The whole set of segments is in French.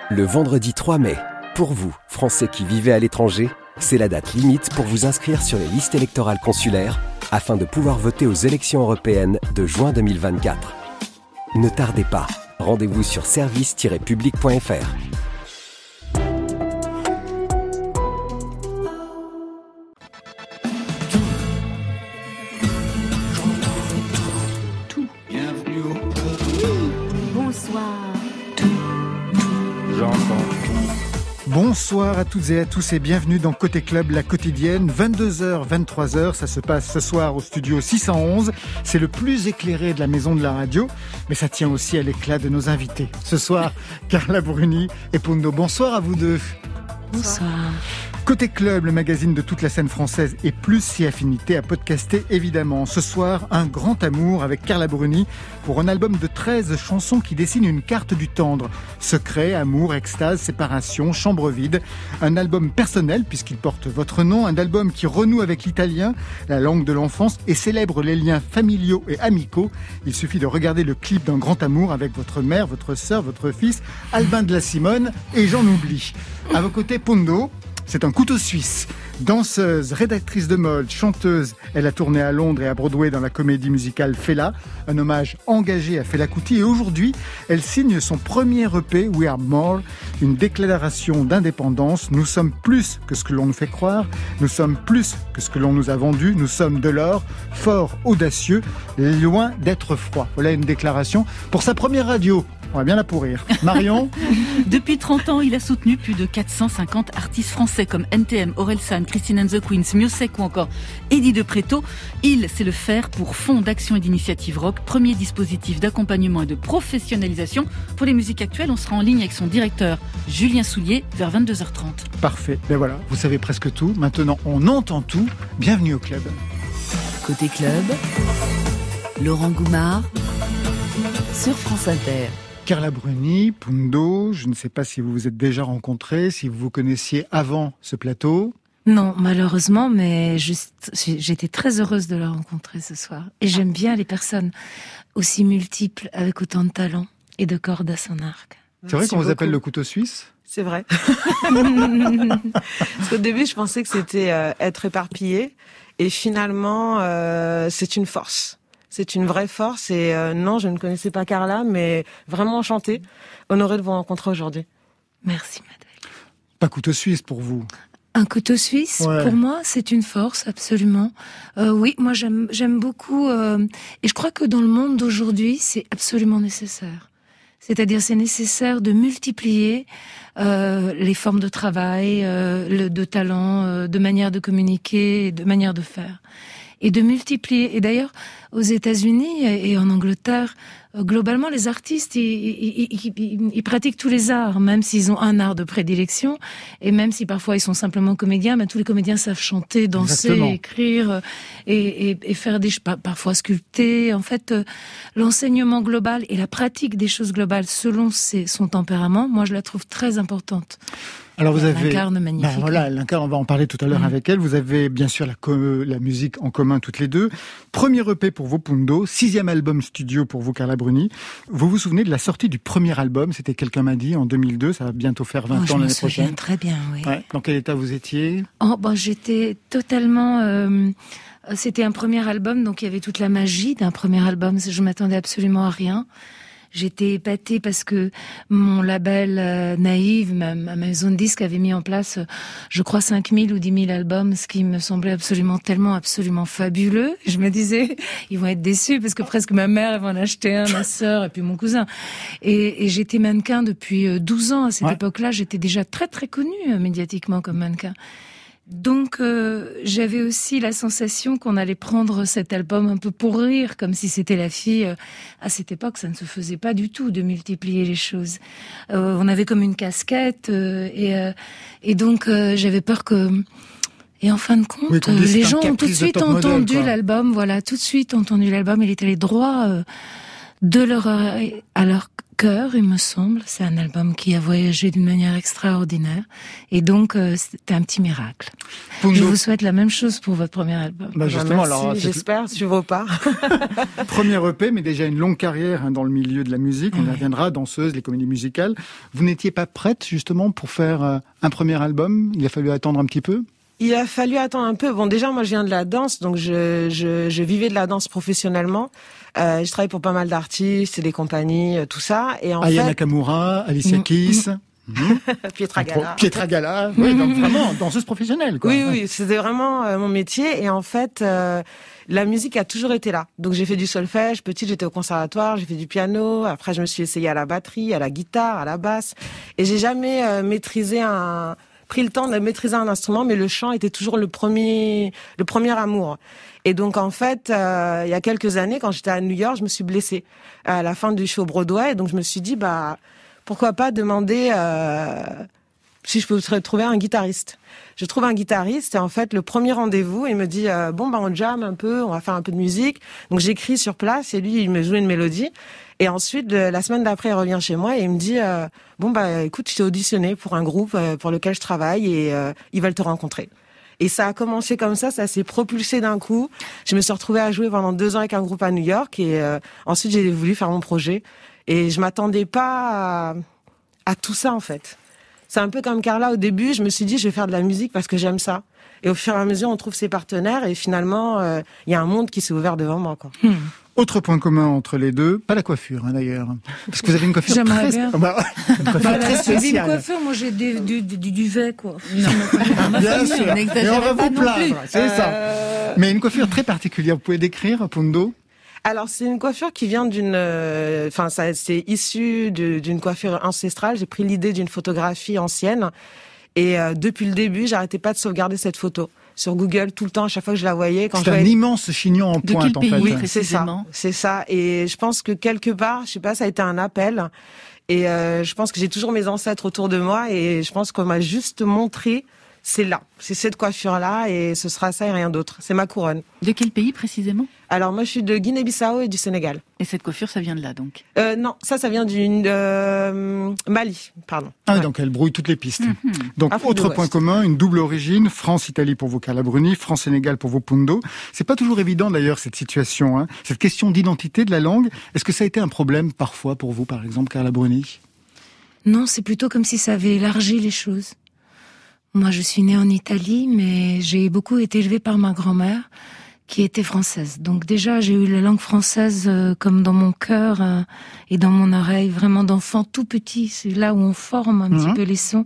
Le vendredi 3 mai, pour vous, Français qui vivez à l'étranger, c'est la date limite pour vous inscrire sur les listes électorales consulaires afin de pouvoir voter aux élections européennes de juin 2024. Ne tardez pas, rendez-vous sur service-public.fr. Bonsoir à toutes et à tous et bienvenue dans Côté Club, la quotidienne, 22h, 23h, ça se passe ce soir au studio 611, c'est le plus éclairé de la maison de la radio, mais ça tient aussi à l'éclat de nos invités. Ce soir, Carla Bruni et Pundo, bonsoir à vous deux. Bonsoir. Côté Club, le magazine de toute la scène française et plus si affinité à podcaster évidemment. Ce soir, un grand amour avec Carla Bruni pour un album de 13 chansons qui dessinent une carte du tendre. Secret, amour, extase, séparation, chambre vide. Un album personnel puisqu'il porte votre nom. Un album qui renoue avec l'italien, la langue de l'enfance et célèbre les liens familiaux et amicaux. Il suffit de regarder le clip d'un grand amour avec votre mère, votre sœur, votre fils, Albin de la Simone et j'en oublie. À vos côtés, Pundo. C'est un couteau suisse. Danseuse, rédactrice de mode, chanteuse, elle a tourné à Londres et à Broadway dans la comédie musicale Fela, un hommage engagé à Fela Kuti. Et aujourd'hui, elle signe son premier EP, We Are More, une déclaration d'indépendance. Nous sommes plus que ce que l'on nous fait croire, nous sommes plus que ce que l'on nous a vendu, nous sommes de l'or, fort, audacieux, loin d'être froid. Voilà une déclaration pour sa première radio. On va bien la pourrir. Marion. Depuis 30 ans, il a soutenu plus de 450 artistes français comme NTM, Orelsan, Christine and the Queens, Miossec ou encore Eddie de Pretto. Il sait le faire pour Fonds d'action et d'initiative rock, premier dispositif d'accompagnement et de professionnalisation pour les musiques actuelles. On sera en ligne avec son directeur Julien Soulier vers 22h30. Parfait. Ben voilà, vous savez presque tout. Maintenant, on entend tout. Bienvenue au club. Côté club, Laurent Goumard sur France Inter. Carla Bruni, Pundo, je ne sais pas si vous vous êtes déjà rencontrés, si vous vous connaissiez avant ce plateau. Non, malheureusement, mais j'étais très heureuse de la rencontrer ce soir. Et j'aime bien les personnes aussi multiples, avec autant de talent et de cordes à son arc. C'est vrai qu'on vous appelle le couteau suisse ? C'est vrai. Parce qu'au début, je pensais que c'était être éparpillé. Et finalement, c'est une force. C'est une vraie force et non, je ne connaissais pas Carla, mais vraiment enchantée, honorée de vous rencontrer aujourd'hui. Merci, madame. Pas couteau suisse pour vous. Un couteau suisse, ouais. Pour moi, c'est une force, absolument. Oui, moi j'aime beaucoup, et je crois que dans le monde d'aujourd'hui, c'est absolument nécessaire. C'est-à-dire, c'est nécessaire de multiplier les formes de travail, de talent, de manière de communiquer, de manière de faire. Et de multiplier. Et d'ailleurs, aux États-Unis et en Angleterre, globalement, les artistes, ils pratiquent tous les arts, même s'ils ont un art de prédilection, et même si parfois ils sont simplement comédiens, mais tous les comédiens savent chanter, danser, exactement. Écrire, et faire parfois sculpter. En fait, l'enseignement global et la pratique des choses globales selon son tempérament, moi, je la trouve très importante. Alors vous avez, l'incarne magnifique. Voilà, elle l'incarne, on va en parler tout à l'heure avec elle. Vous avez bien sûr la musique en commun toutes les deux. Premier EP pour vous, Pundo, 6e album studio pour vous, Carla Bruni. Vous vous souvenez de la sortie du premier album, c'était Quelqu'un m'a dit, en 2002, ça va bientôt faire 20 ans l'année prochaine. Je me souviens très bien, oui. Ouais. Dans quel état vous étiez ? J'étais totalement... c'était un premier album, donc il y avait toute la magie d'un premier album. Je m'attendais absolument à rien. J'étais épatée parce que mon label Naïve, ma maison de disques, avait mis en place, je crois, 5000 ou 10 000 albums, ce qui me semblait absolument fabuleux. Je me disais, ils vont être déçus parce que presque ma mère, elle va en acheter un, ma sœur et puis mon cousin. Et j'étais mannequin depuis 12 ans. À cette époque-là, j'étais déjà très très connue médiatiquement comme mannequin. Donc j'avais aussi la sensation qu'on allait prendre cet album un peu pour rire, comme si c'était la fille. À cette époque, ça ne se faisait pas du tout de multiplier les choses. On avait comme une casquette et donc j'avais peur que... Et en fin de compte, les gens ont tout de suite entendu l'album. Voilà, tout de suite entendu l'album. Il est allé droit de leur oreille à leur cœur, il me semble. C'est un album qui a voyagé d'une manière extraordinaire. Et donc, c'était un petit miracle. Je vous souhaite la même chose pour votre premier album. Justement, merci, alors, j'espère, suivre vos pas. Premier EP, mais déjà une longue carrière dans le milieu de la musique. On y reviendra, danseuse, les comédies musicales. Vous n'étiez pas prête, justement, pour faire un premier album? Il a fallu attendre un petit peu? Il a fallu attendre un peu. Bon, déjà, moi, je viens de la danse, donc je vivais de la danse professionnellement. Je travaille pour pas mal d'artistes, des compagnies, tout ça. Et en Aya Nakamura, Alicia Keys. Pietra Gala. Oui, donc vraiment danseuse professionnelle, quoi. Oui, c'était vraiment mon métier. Et en fait, la musique a toujours été là. Donc j'ai fait du solfège. Petite, j'étais au conservatoire, j'ai fait du piano. Après, je me suis essayée à la batterie, à la guitare, à la basse. Et j'ai jamais pris le temps de maîtriser un instrument, mais le chant était toujours le premier amour. Et donc en fait, il y a quelques années, quand j'étais à New York, je me suis blessée à la fin du show Broadway. Et donc je me suis dit, pourquoi pas demander si je peux trouver un guitariste. Je trouve un guitariste et en fait, le premier rendez-vous, il me dit on jam un peu, on va faire un peu de musique. Donc j'écris sur place et lui, il me joue une mélodie. Et ensuite, la semaine d'après, il revient chez moi et il me dit écoute, je t'ai auditionné pour un groupe pour lequel je travaille et ils veulent te rencontrer. Et ça a commencé comme ça s'est propulsé d'un coup. Je me suis retrouvée à jouer pendant 2 ans avec un groupe à New York et ensuite j'ai voulu faire mon projet. Et je m'attendais pas à tout ça en fait. C'est un peu comme Carla au début, je me suis dit je vais faire de la musique parce que j'aime ça. Et au fur et à mesure, on trouve ses partenaires et finalement, il y a un monde qui s'est ouvert devant moi, quoi. Autre point commun entre les deux, pas la coiffure d'ailleurs, parce que vous avez une coiffure très spéciale. Une coiffure, moi j'ai du duvet, quoi. Non, bien sûr. Et on va vous plaindre, c'est ça. Mais une coiffure très particulière, vous pouvez décrire, Pundo? Alors c'est une coiffure qui vient c'est issu d'une coiffure ancestrale. J'ai pris l'idée d'une photographie ancienne et depuis le début, j'arrêtais pas de sauvegarder cette photo sur Google tout le temps. À chaque fois que je la voyais, c'est un immense chignon en pointe en fait. Oui, c'est ça. Et je pense que quelque part, je sais pas, ça a été un appel. Et je pense que j'ai toujours mes ancêtres autour de moi et je pense qu'on m'a juste montré. C'est cette coiffure-là et ce sera ça et rien d'autre. C'est ma couronne. De quel pays précisément? Alors moi je suis de Guinée-Bissau et du Sénégal. Et cette coiffure, ça vient de là donc? Non, ça vient Mali, pardon. Donc elle brouille toutes les pistes. Donc autre point commun, une double origine, France-Italie pour vos Carla Bruni, France-Sénégal pour vos Pundo. C'est pas toujours évident d'ailleurs cette situation, cette question d'identité de la langue. Est-ce que ça a été un problème parfois pour vous, par exemple, Carla Bruni? Non, c'est plutôt comme si ça avait élargi les choses. Moi, je suis née en Italie, mais j'ai beaucoup été élevée par ma grand-mère, qui était française. Donc déjà, j'ai eu la langue française comme dans mon cœur et dans mon oreille, vraiment d'enfant tout petit. C'est là où on forme un petit peu les sons.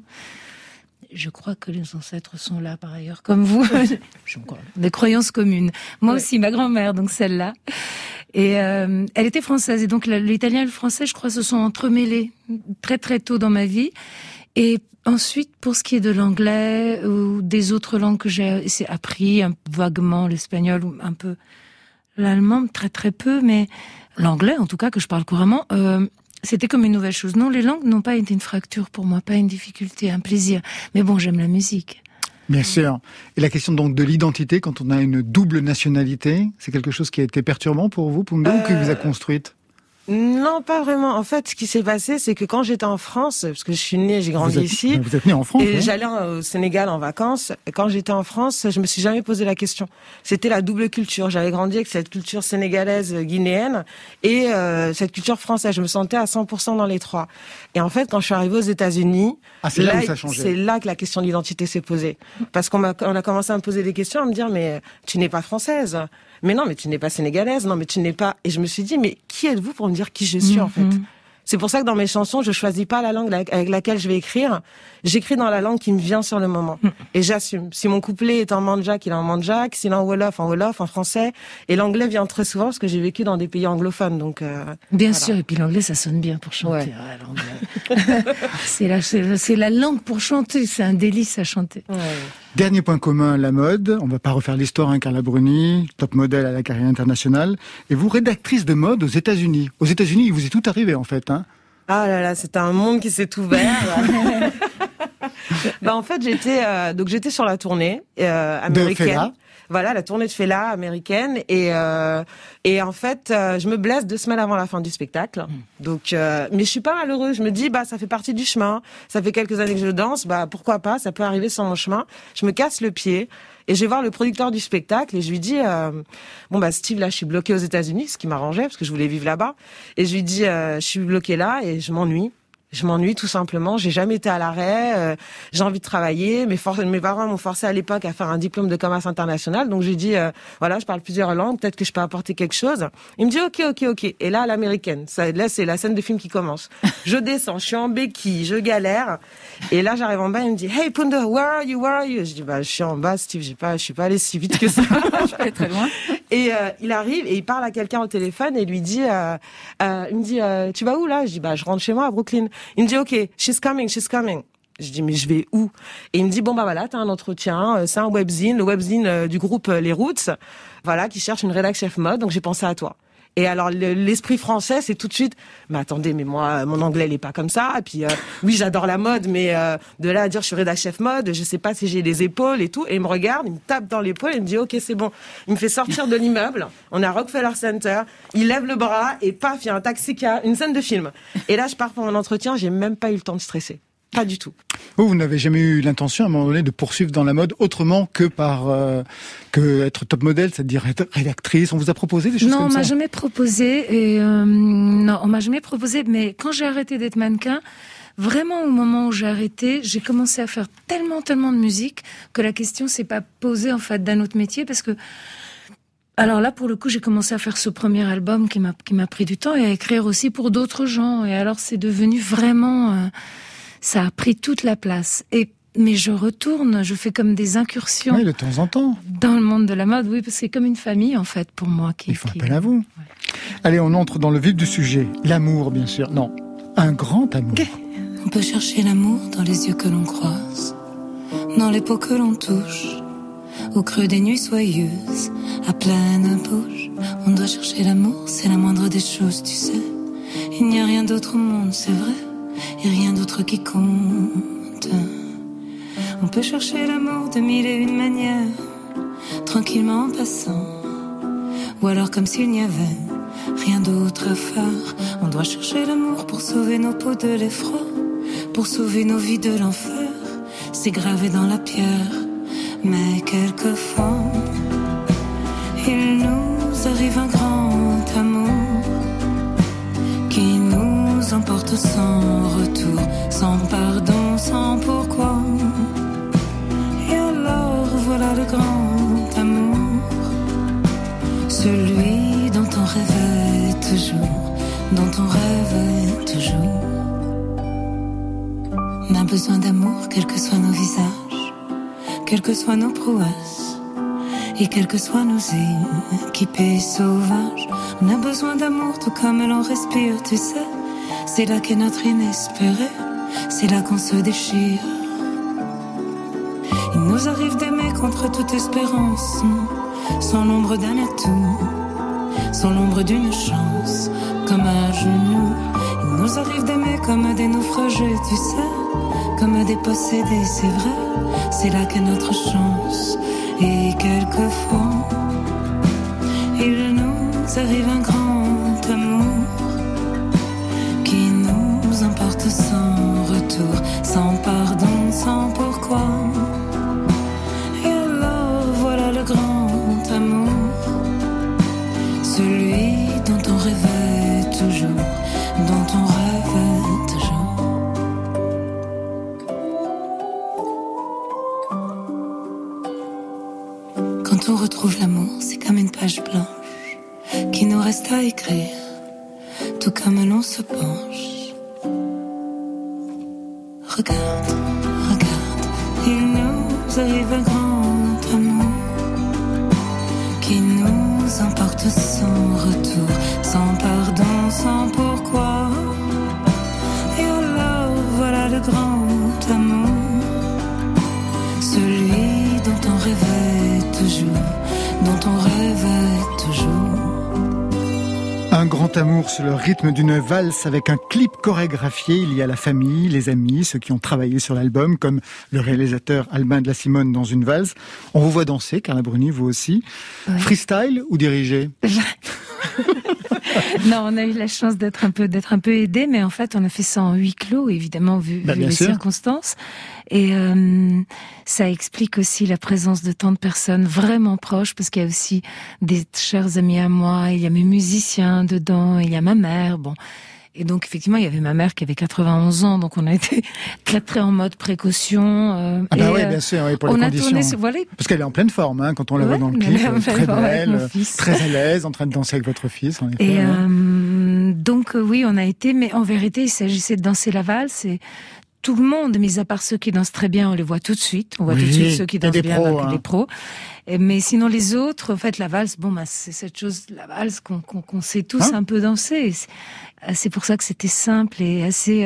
Je crois que les ancêtres sont là, par ailleurs, comme vous. Des croyances communes. Moi aussi, ma grand-mère, donc celle-là. Et elle était française. Et donc l'italien et le français, je crois, se sont entremêlés très très tôt dans ma vie. Et ensuite, pour ce qui est de l'anglais ou des autres langues que j'ai appris, vaguement l'espagnol ou un peu l'allemand, très très peu, mais l'anglais en tout cas que je parle couramment, c'était comme une nouvelle chose. Non, les langues n'ont pas été une fracture pour moi, pas une difficulté, un plaisir. Mais bon, j'aime la musique. Bien sûr. Et la question donc de l'identité, quand on a une double nationalité, c'est quelque chose qui a été perturbant pour vous, Pundo, ou qui vous a construite? Non, pas vraiment. En fait, ce qui s'est passé, c'est que quand j'étais en France, parce que je suis née, j'ai grandi ici. Vous êtes née en France, et j'allais au Sénégal en vacances. Et quand j'étais en France, je me suis jamais posé la question. C'était la double culture. J'avais grandi avec cette culture sénégalaise, guinéenne, et cette culture française. Je me sentais à 100% dans les trois. Et en fait, quand je suis arrivée aux États-Unis, c'est là où ça a changé. C'est là que la question de l'identité s'est posée. Parce on a commencé à me poser des questions, à me dire, mais tu n'es pas française. Mais non, mais tu n'es pas sénégalaise. Non, mais tu n'es pas... Et je me suis dit, mais qui êtes-vous pour me dire qui je suis, en fait? C'est pour ça que dans mes chansons, je choisis pas la langue avec laquelle je vais écrire. J'écris dans la langue qui me vient sur le moment. Et j'assume. Si mon couplet est en mandjak, il est en mandjak. S'il est en wolof, en français. Et l'anglais vient très souvent parce que j'ai vécu dans des pays anglophones. Donc, bien sûr. Et puis l'anglais, ça sonne bien pour chanter. Ouais. C'est la langue pour chanter. C'est un délice à chanter. Ouais. Dernier point commun, la mode. On va pas refaire l'histoire, Carla Bruni, top modèle à la carrière internationale. Et vous, rédactrice de mode aux États-Unis. Aux États-Unis, il vous est tout arrivé, en fait, Ah là là, c'est un monde qui s'est ouvert. En fait, j'étais sur la tournée américaine. Voilà, la tournée de Fela américaine. Et en fait, je me blesse 2 semaines avant la fin du spectacle. Donc, mais je suis pas malheureuse. Je me dis, ça fait partie du chemin. Ça fait quelques années que je danse. Pourquoi pas? Ça peut arriver sur mon chemin. Je me casse le pied. Et je vais voir le producteur du spectacle et je lui dis Steve, là je suis bloqué aux États-Unis, ce qui m'arrangeait parce que je voulais vivre là-bas. Et je lui dis je suis bloqué là et je m'ennuie. Je m'ennuie tout simplement. J'ai jamais été à l'arrêt. J'ai envie de travailler. Mes parents m'ont forcé à l'époque à faire un diplôme de commerce international. Donc je lui dis voilà, je parle plusieurs langues. Peut-être que je peux apporter quelque chose. Il me dit ok. Et là, à l'américaine. Là, c'est la scène de film qui commence. Je descends. Je suis en béquille. Je galère. Et là, j'arrive en bas. Il me dit Hey Punda, where are you? Je dis je suis en bas, Steve. Je suis pas allé si vite que ça. Je peux être très loin. Et il arrive et il parle à quelqu'un au téléphone et lui dit il me dit tu vas où là? Je dis je rentre chez moi à Brooklyn. Il me dit ok, she's coming. Je dis mais je vais où? Et il me dit voilà, t'as un entretien, c'est un webzine, le webzine du groupe Les Roots, voilà, qui cherche une rédac chef mode, donc j'ai pensé à toi. Et alors l'esprit français, c'est tout de suite mais attendez, mais moi mon anglais il est pas comme ça. Et puis oui, j'adore la mode, mais de là à dire je suis rédac chef mode, je sais pas si j'ai les épaules et tout. Et il me regarde, il me tape dans l'épaule et il me dit ok, c'est bon. Il me fait sortir de l'immeuble, on est à Rockefeller Center, il lève le bras et paf, il y a un taxi qui a une scène de film. Et là je pars pour mon entretien, j'ai même pas eu le temps de stresser. Pas du tout. Vous n'avez jamais eu l'intention à un moment donné de poursuivre dans la mode autrement que par que être top modèle, c'est-à-dire être rédactrice? On vous a proposé des choses comme ça? Non, on m'a jamais proposé. Non, on m'a jamais proposé. Mais quand j'ai arrêté d'être mannequin, vraiment au moment où j'ai arrêté, j'ai commencé à faire tellement de musique que la question s'est pas posée en fait d'un autre métier parce que. Alors là, pour le coup, j'ai commencé à faire ce premier album qui m'a pris du temps et à écrire aussi pour d'autres gens. Et alors, c'est devenu vraiment. Ça a pris toute la place. Mais je retourne, je fais comme des incursions. Oui, de temps en temps. Dans le monde de la mode, oui, parce que c'est comme une famille, en fait, pour moi. Ils font appel à vous. Ouais. Allez, on entre dans le vif du sujet. L'amour, bien sûr. Non, un grand amour. On peut chercher l'amour dans les yeux que l'on croise, dans les peaux que l'on touche, au creux des nuits soyeuses, à pleine bouche. On doit chercher l'amour, c'est la moindre des choses, tu sais. Il n'y a rien d'autre au monde, c'est vrai. Et rien d'autre qui compte. On peut chercher l'amour de 1001 manières, tranquillement en passant, ou alors comme s'il n'y avait rien d'autre à faire. On doit chercher l'amour pour sauver nos peaux de l'effroi, pour sauver nos vies de l'enfer. C'est gravé dans la pierre. Mais quelquefois il nous arrive un grand amour qui nous emporte sans retour, sans pardon, sans pourquoi. Et alors voilà le grand amour, celui dont on rêvait toujours, dont on rêvait toujours. On a besoin d'amour, quels que soient nos visages, quelles que soient nos prouesses, et quels que soient nos équipés sauvages. On a besoin d'amour tout comme l'on respire, tu sais. C'est là qu'est notre inespéré, c'est là qu'on se déchire. Il nous arrive d'aimer contre toute espérance, sans l'ombre d'un atout, sans l'ombre d'une chance, comme à genoux. Il nous arrive d'aimer comme des naufragés, tu sais, comme des possédés, c'est vrai. C'est là qu'est notre chance. Et quelquefois il nous arrive un grand amour qui nous emporte sans retour, sans pardon, sans pourquoi. Et alors voilà le grand amour, celui dont on rêvait toujours, dont on rêvait toujours. Quand on retrouve l'amour, c'est comme une page blanche qui nous reste à écrire, tout comme l'on se penche. Regarde, regarde, il nous arrive un grand amour qui nous emporte sans retour, sans pardon, sans pourquoi. Et alors voilà le grand amour, celui dont on rêvait toujours, dont on rêvait toujours. Un grand amour sur le rythme d'une valse avec un clip chorégraphié. Il y a la famille, les amis, ceux qui ont travaillé sur l'album, comme le réalisateur Albin de la Simone dans une valse. On vous voit danser, Carla Bruni, vous aussi. Ouais. Freestyle ou dirigé? Non, on a eu la chance d'être un peu aidés, mais en fait, on a fait ça en huis clos, évidemment, vu les circonstances. Et ça explique aussi la présence de tant de personnes vraiment proches, parce qu'il y a aussi des chers amis à moi, il y a mes musiciens dedans, il y a ma mère, bon. Et donc, effectivement, il y avait ma mère qui avait 91 ans, donc on a été très en mode précaution. Ah bah oui, bien sûr, oui, pour les conditions. Parce qu'elle est en pleine forme, hein, quand on la voit dans le clip, très belle, très à l'aise, en train de danser avec votre fils. En effet, donc oui, on a été, mais en vérité, il s'agissait de danser la valse et tout le monde, mis à part ceux qui dansent très bien, on les voit tout de suite. On voit tout de suite ceux qui dansent bien, les pros. Mais sinon les autres, en fait, la valse, c'est cette chose, la valse qu'on sait tous un peu danser. C'est pour ça que c'était simple et assez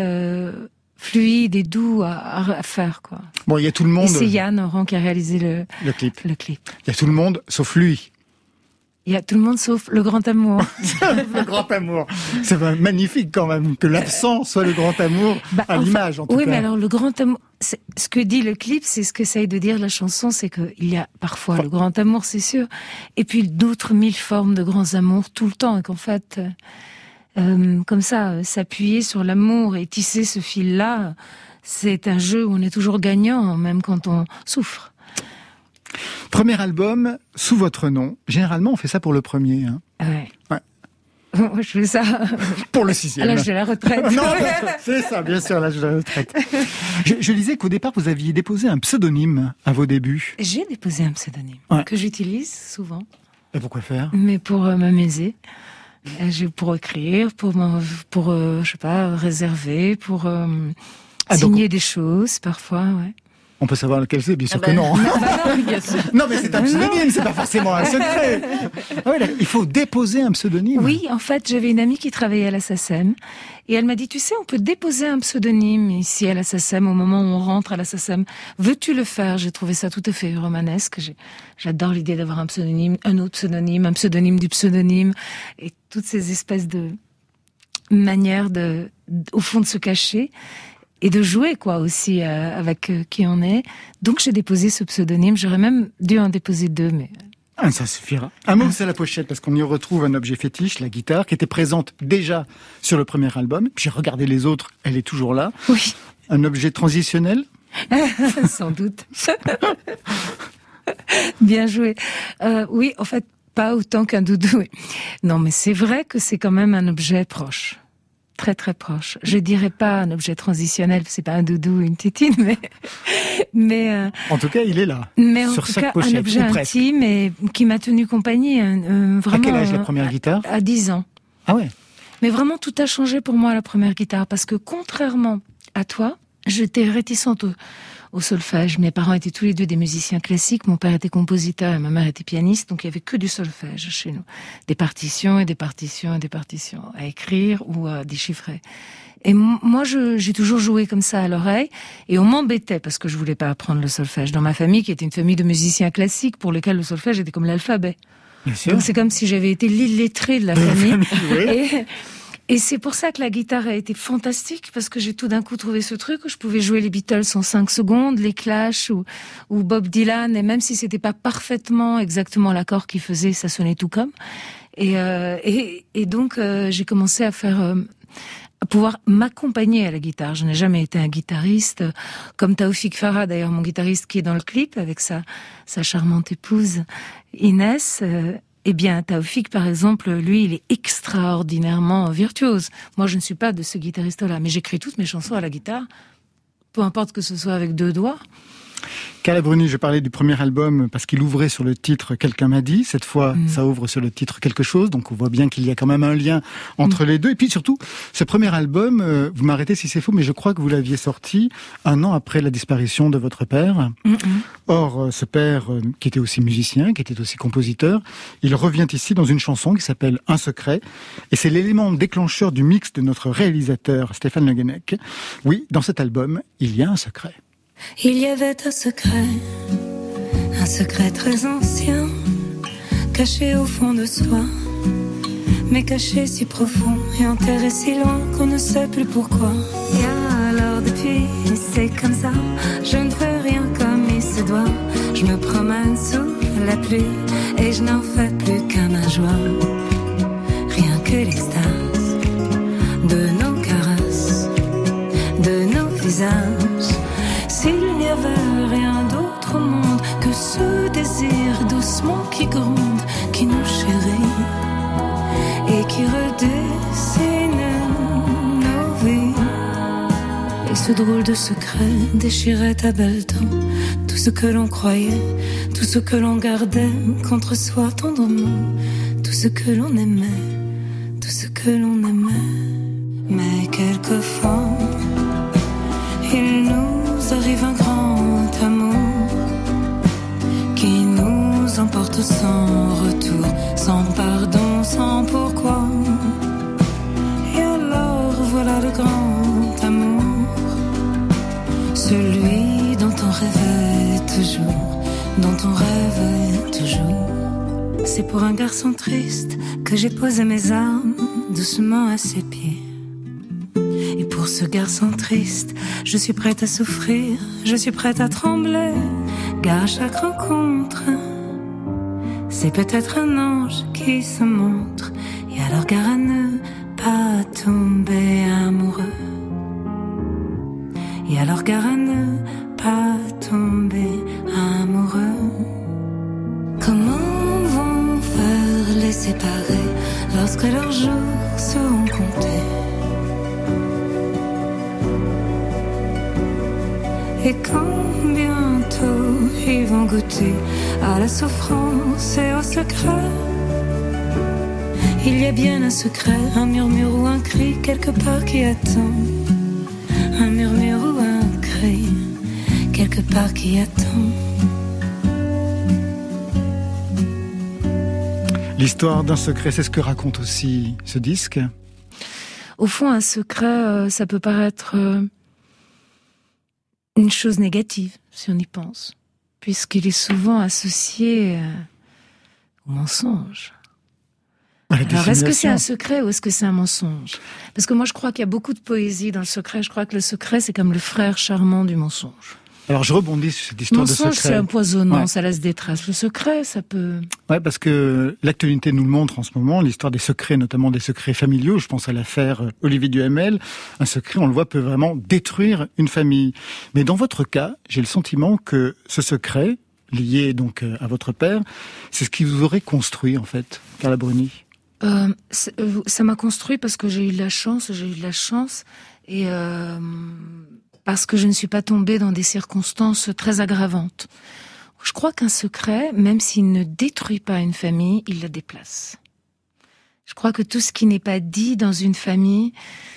fluide et doux à faire, quoi. Bon, il y a tout le monde. Et c'est Yann Oran qui a réalisé le clip. Il y a tout le monde, sauf lui. Il y a tout le monde sauf le grand amour. Le grand amour. C'est magnifique quand même que l'absent soit le grand amour à l'image, en tout cas. Oui, mais alors le grand amour, ce que dit le clip, c'est ce qu'essaye de dire la chanson, c'est qu'il y a parfois le grand amour, c'est sûr, et puis d'autres 1000 formes de grands amours tout le temps, et qu'en fait, comme ça, s'appuyer sur l'amour et tisser ce fil-là, c'est un jeu où on est toujours gagnant, même quand on souffre. Premier album, sous votre nom. Généralement, on fait ça pour le premier. Hein. Ouais. Moi, je fais ça pour le 6e. À l'âge de la retraite. Non, c'est ça, bien sûr, à l'âge de la retraite. Je lisais qu'au départ, vous aviez déposé un pseudonyme à vos débuts. J'ai déposé un pseudonyme que j'utilise souvent. Et pourquoi faire? Mais pour m'amuser. Pour écrire, pour je sais pas, réserver, pour signer des choses, parfois, ouais. On peut savoir lequel c'est, bien sûr que non. Non, mais c'est un pseudonyme, c'est pas forcément un secret. Ah oui, il faut déposer un pseudonyme. Oui, en fait, j'avais une amie qui travaillait à la SACEM et elle m'a dit, tu sais, on peut déposer un pseudonyme ici à la SACEM au moment où on rentre à la SACEM. Veux-tu le faire? J'ai trouvé ça tout à fait romanesque. J'adore l'idée d'avoir un pseudonyme, un autre pseudonyme, un pseudonyme du pseudonyme et toutes ces espèces de manières au fond de se cacher. Et de jouer, quoi, aussi, avec qui on est. Donc, j'ai déposé ce pseudonyme. J'aurais même dû en déposer 2, mais... Ça suffira. Un mot, c'est la pochette, parce qu'on y retrouve un objet fétiche, la guitare, qui était présente déjà sur le premier album. Puis j'ai regardé les autres, elle est toujours là. Oui. Un objet transitionnel? Sans doute. Bien joué. Oui, en fait, pas autant qu'un doudou. Non, mais c'est vrai que c'est quand même un objet proche. Très très proche. Je dirais pas un objet transitionnel, c'est pas un doudou, une tétine, mais en tout cas, il est là. Mais en tout cas, pochette, un objet intime et qui m'a tenu compagnie. Vraiment. À quel âge la première guitare? À 10 ans. Ah ouais. Mais vraiment, tout a changé pour moi à la première guitare, parce que contrairement à toi, j'étais réticente au solfège. Mes parents étaient tous les deux des musiciens classiques. Mon père était compositeur et ma mère était pianiste. Donc, il y avait que du solfège chez nous. Des partitions et des partitions et des partitions à écrire ou à déchiffrer. Et moi, j'ai toujours joué comme ça à l'oreille. Et on m'embêtait parce que je voulais pas apprendre le solfège. Dans ma famille, qui était une famille de musiciens classiques, pour lesquels le solfège était comme l'alphabet. Bien sûr. Donc, c'est comme si j'avais été l'illettrée de la famille. Oui. Et c'est pour ça que la guitare a été fantastique, parce que j'ai tout d'un coup trouvé ce truc où je pouvais jouer les Beatles en 5 secondes, les Clash ou Bob Dylan, et même si c'était pas parfaitement exactement l'accord qu'il faisait, ça sonnait tout comme. Et donc j'ai commencé à pouvoir m'accompagner à la guitare. Je n'ai jamais été un guitariste, comme Taoufik Farah, d'ailleurs, mon guitariste qui est dans le clip avec sa charmante épouse Inès. Eh bien, Taoufik, par exemple, lui, il est extraordinairement virtuose. Moi, je ne suis pas de ce guitariste-là, mais j'écris toutes mes chansons à la guitare, peu importe que ce soit avec 2 doigts. Carla Bruni, je parlais du premier album parce qu'il ouvrait sur le titre « Quelqu'un m'a dit ». Cette fois, ça ouvre sur le titre « Quelque chose ». Donc, on voit bien qu'il y a quand même un lien entre les deux. Et puis surtout, ce premier album, vous m'arrêtez si c'est faux, mais je crois que vous l'aviez sorti 1 an après la disparition de votre père. Or, ce père, qui était aussi musicien, qui était aussi compositeur, il revient ici dans une chanson qui s'appelle « Un secret ». Et c'est l'élément déclencheur du mix de notre réalisateur, Stéphane Le Guenec. Oui, dans cet album, il y a un secret. Il y avait un secret très ancien, caché au fond de soi, mais caché si profond et enterré si loin qu'on ne sait plus pourquoi. Et alors depuis, c'est comme ça, je ne fais rien comme il se doit. Je me promène sous la pluie et je n'en fais plus qu'à ma joie. Rien que l'extase de nos caresses, de nos visages. S'il n'y avait rien d'autre au monde que ce désir doucement qui gronde, qui nous chérit et qui redessine nos vies. Et ce drôle de secret déchirait à belle dents tout ce que l'on croyait, tout ce que l'on gardait contre soi tendrement, tout ce que l'on aimait, tout ce que l'on aimait. Mais quelquefois, il nous arrive un grand amour qui nous emporte sans retour, sans pardon, sans pourquoi. Et alors voilà le grand amour, celui dont on rêvait toujours, dont on rêvait toujours. C'est pour un garçon triste que j'ai posé mes armes doucement à ses pieds. Et pour ce garçon triste, je suis prête à souffrir, je suis prête à trembler, car chaque rencontre, c'est peut-être un ange qui se montre. Et alors gare à ne pas tomber amoureux. Et alors gare à ne pas tomber amoureux. Comment vont faire les séparés lorsque leurs jours seront comptés? Et quand bientôt ils vont goûter à la souffrance et au secret, il y a bien un secret, un murmure ou un cri quelque part qui attend. Un murmure ou un cri quelque part qui attend. L'histoire d'un secret, c'est ce que raconte aussi ce disque. Au fond, un secret, ça peut paraître une chose négative, si on y pense, puisqu'il est souvent associé au mensonge. Alors, est-ce que c'est un secret ou est-ce que c'est un mensonge? Parce que moi, je crois qu'il y a beaucoup de poésie dans le secret. Je crois que le secret, c'est comme le frère charmant du mensonge. Alors, je rebondis sur cette histoire de secret. Le mensonge, c'est empoisonnant, ça laisse des traces. Le secret, ça peut... Ouais, parce que l'actualité nous le montre en ce moment, l'histoire des secrets, notamment des secrets familiaux. Je pense à l'affaire Olivier Duhamel. Un secret, on le voit, peut vraiment détruire une famille. Mais dans votre cas, j'ai le sentiment que ce secret, lié donc à votre père, c'est ce qui vous aurait construit, en fait, Carla Bruni. Ça m'a construit parce que j'ai eu de la chance, et parce que je ne suis pas tombée dans des circonstances très aggravantes. Je crois qu'un secret, même s'il ne détruit pas une famille, il la déplace. Je crois que tout ce qui n'est pas dit dans une famille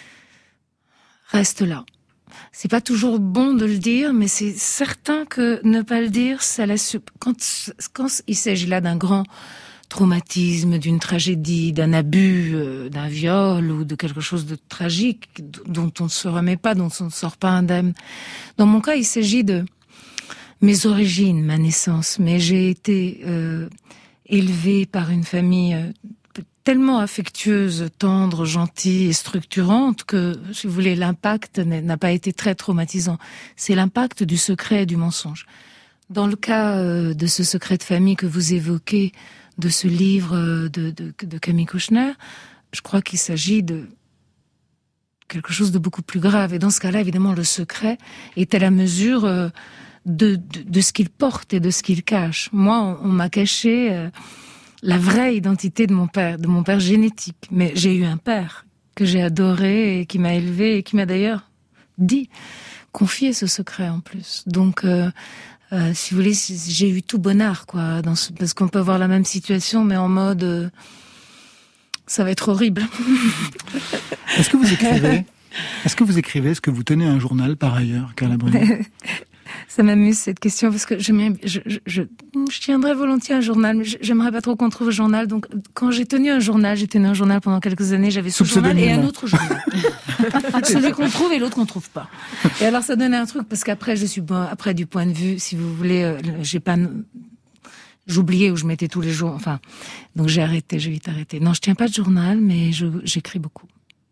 reste là. C'est pas toujours bon de le dire, mais c'est certain que ne pas le dire, ça laisse... Quand il s'agit là d'un grand traumatisme, d'une tragédie, d'un abus, d'un viol ou de quelque chose de tragique dont on ne se remet pas, dont on ne sort pas indemne. Dans mon cas, il s'agit de mes origines, ma naissance. Mais j'ai été élevée par une famille tellement affectueuse, tendre, gentille et structurante que, si vous voulez, l'impact n'a pas été très traumatisant. C'est l'impact du secret et du mensonge. Dans le cas de ce secret de famille que vous évoquez, de ce livre de Camille Kouchner, je crois qu'il s'agit de quelque chose de beaucoup plus grave. Et dans ce cas-là, évidemment, le secret est à la mesure de ce qu'il porte et de ce qu'il cache. Moi, on m'a caché la vraie identité de mon père génétique. Mais j'ai eu un père que j'ai adoré et qui m'a élevé et qui m'a d'ailleurs confié ce secret en plus. Donc... si vous voulez, j'ai eu tout bonheur, quoi, parce qu'on peut avoir la même situation, mais en mode, ça va être horrible. Est-ce que vous écrivez? Est-ce que vous tenez un journal par ailleurs, Carla Bruni? Ça m'amuse cette question parce que je tiendrais volontiers un journal, mais j'aimerais pas trop qu'on trouve un journal. Donc, quand j'ai tenu un journal pendant quelques années. J'avais ce journal et un autre journal. Celui qu'on trouve et l'autre qu'on trouve pas. Et alors, ça donnait un truc parce qu'après, après du point de vue, si vous voulez, j'ai pas j'oubliais où je mettais tous les jours. Enfin, donc j'ai vite arrêté. Non, je tiens pas de journal, mais j'écris beaucoup.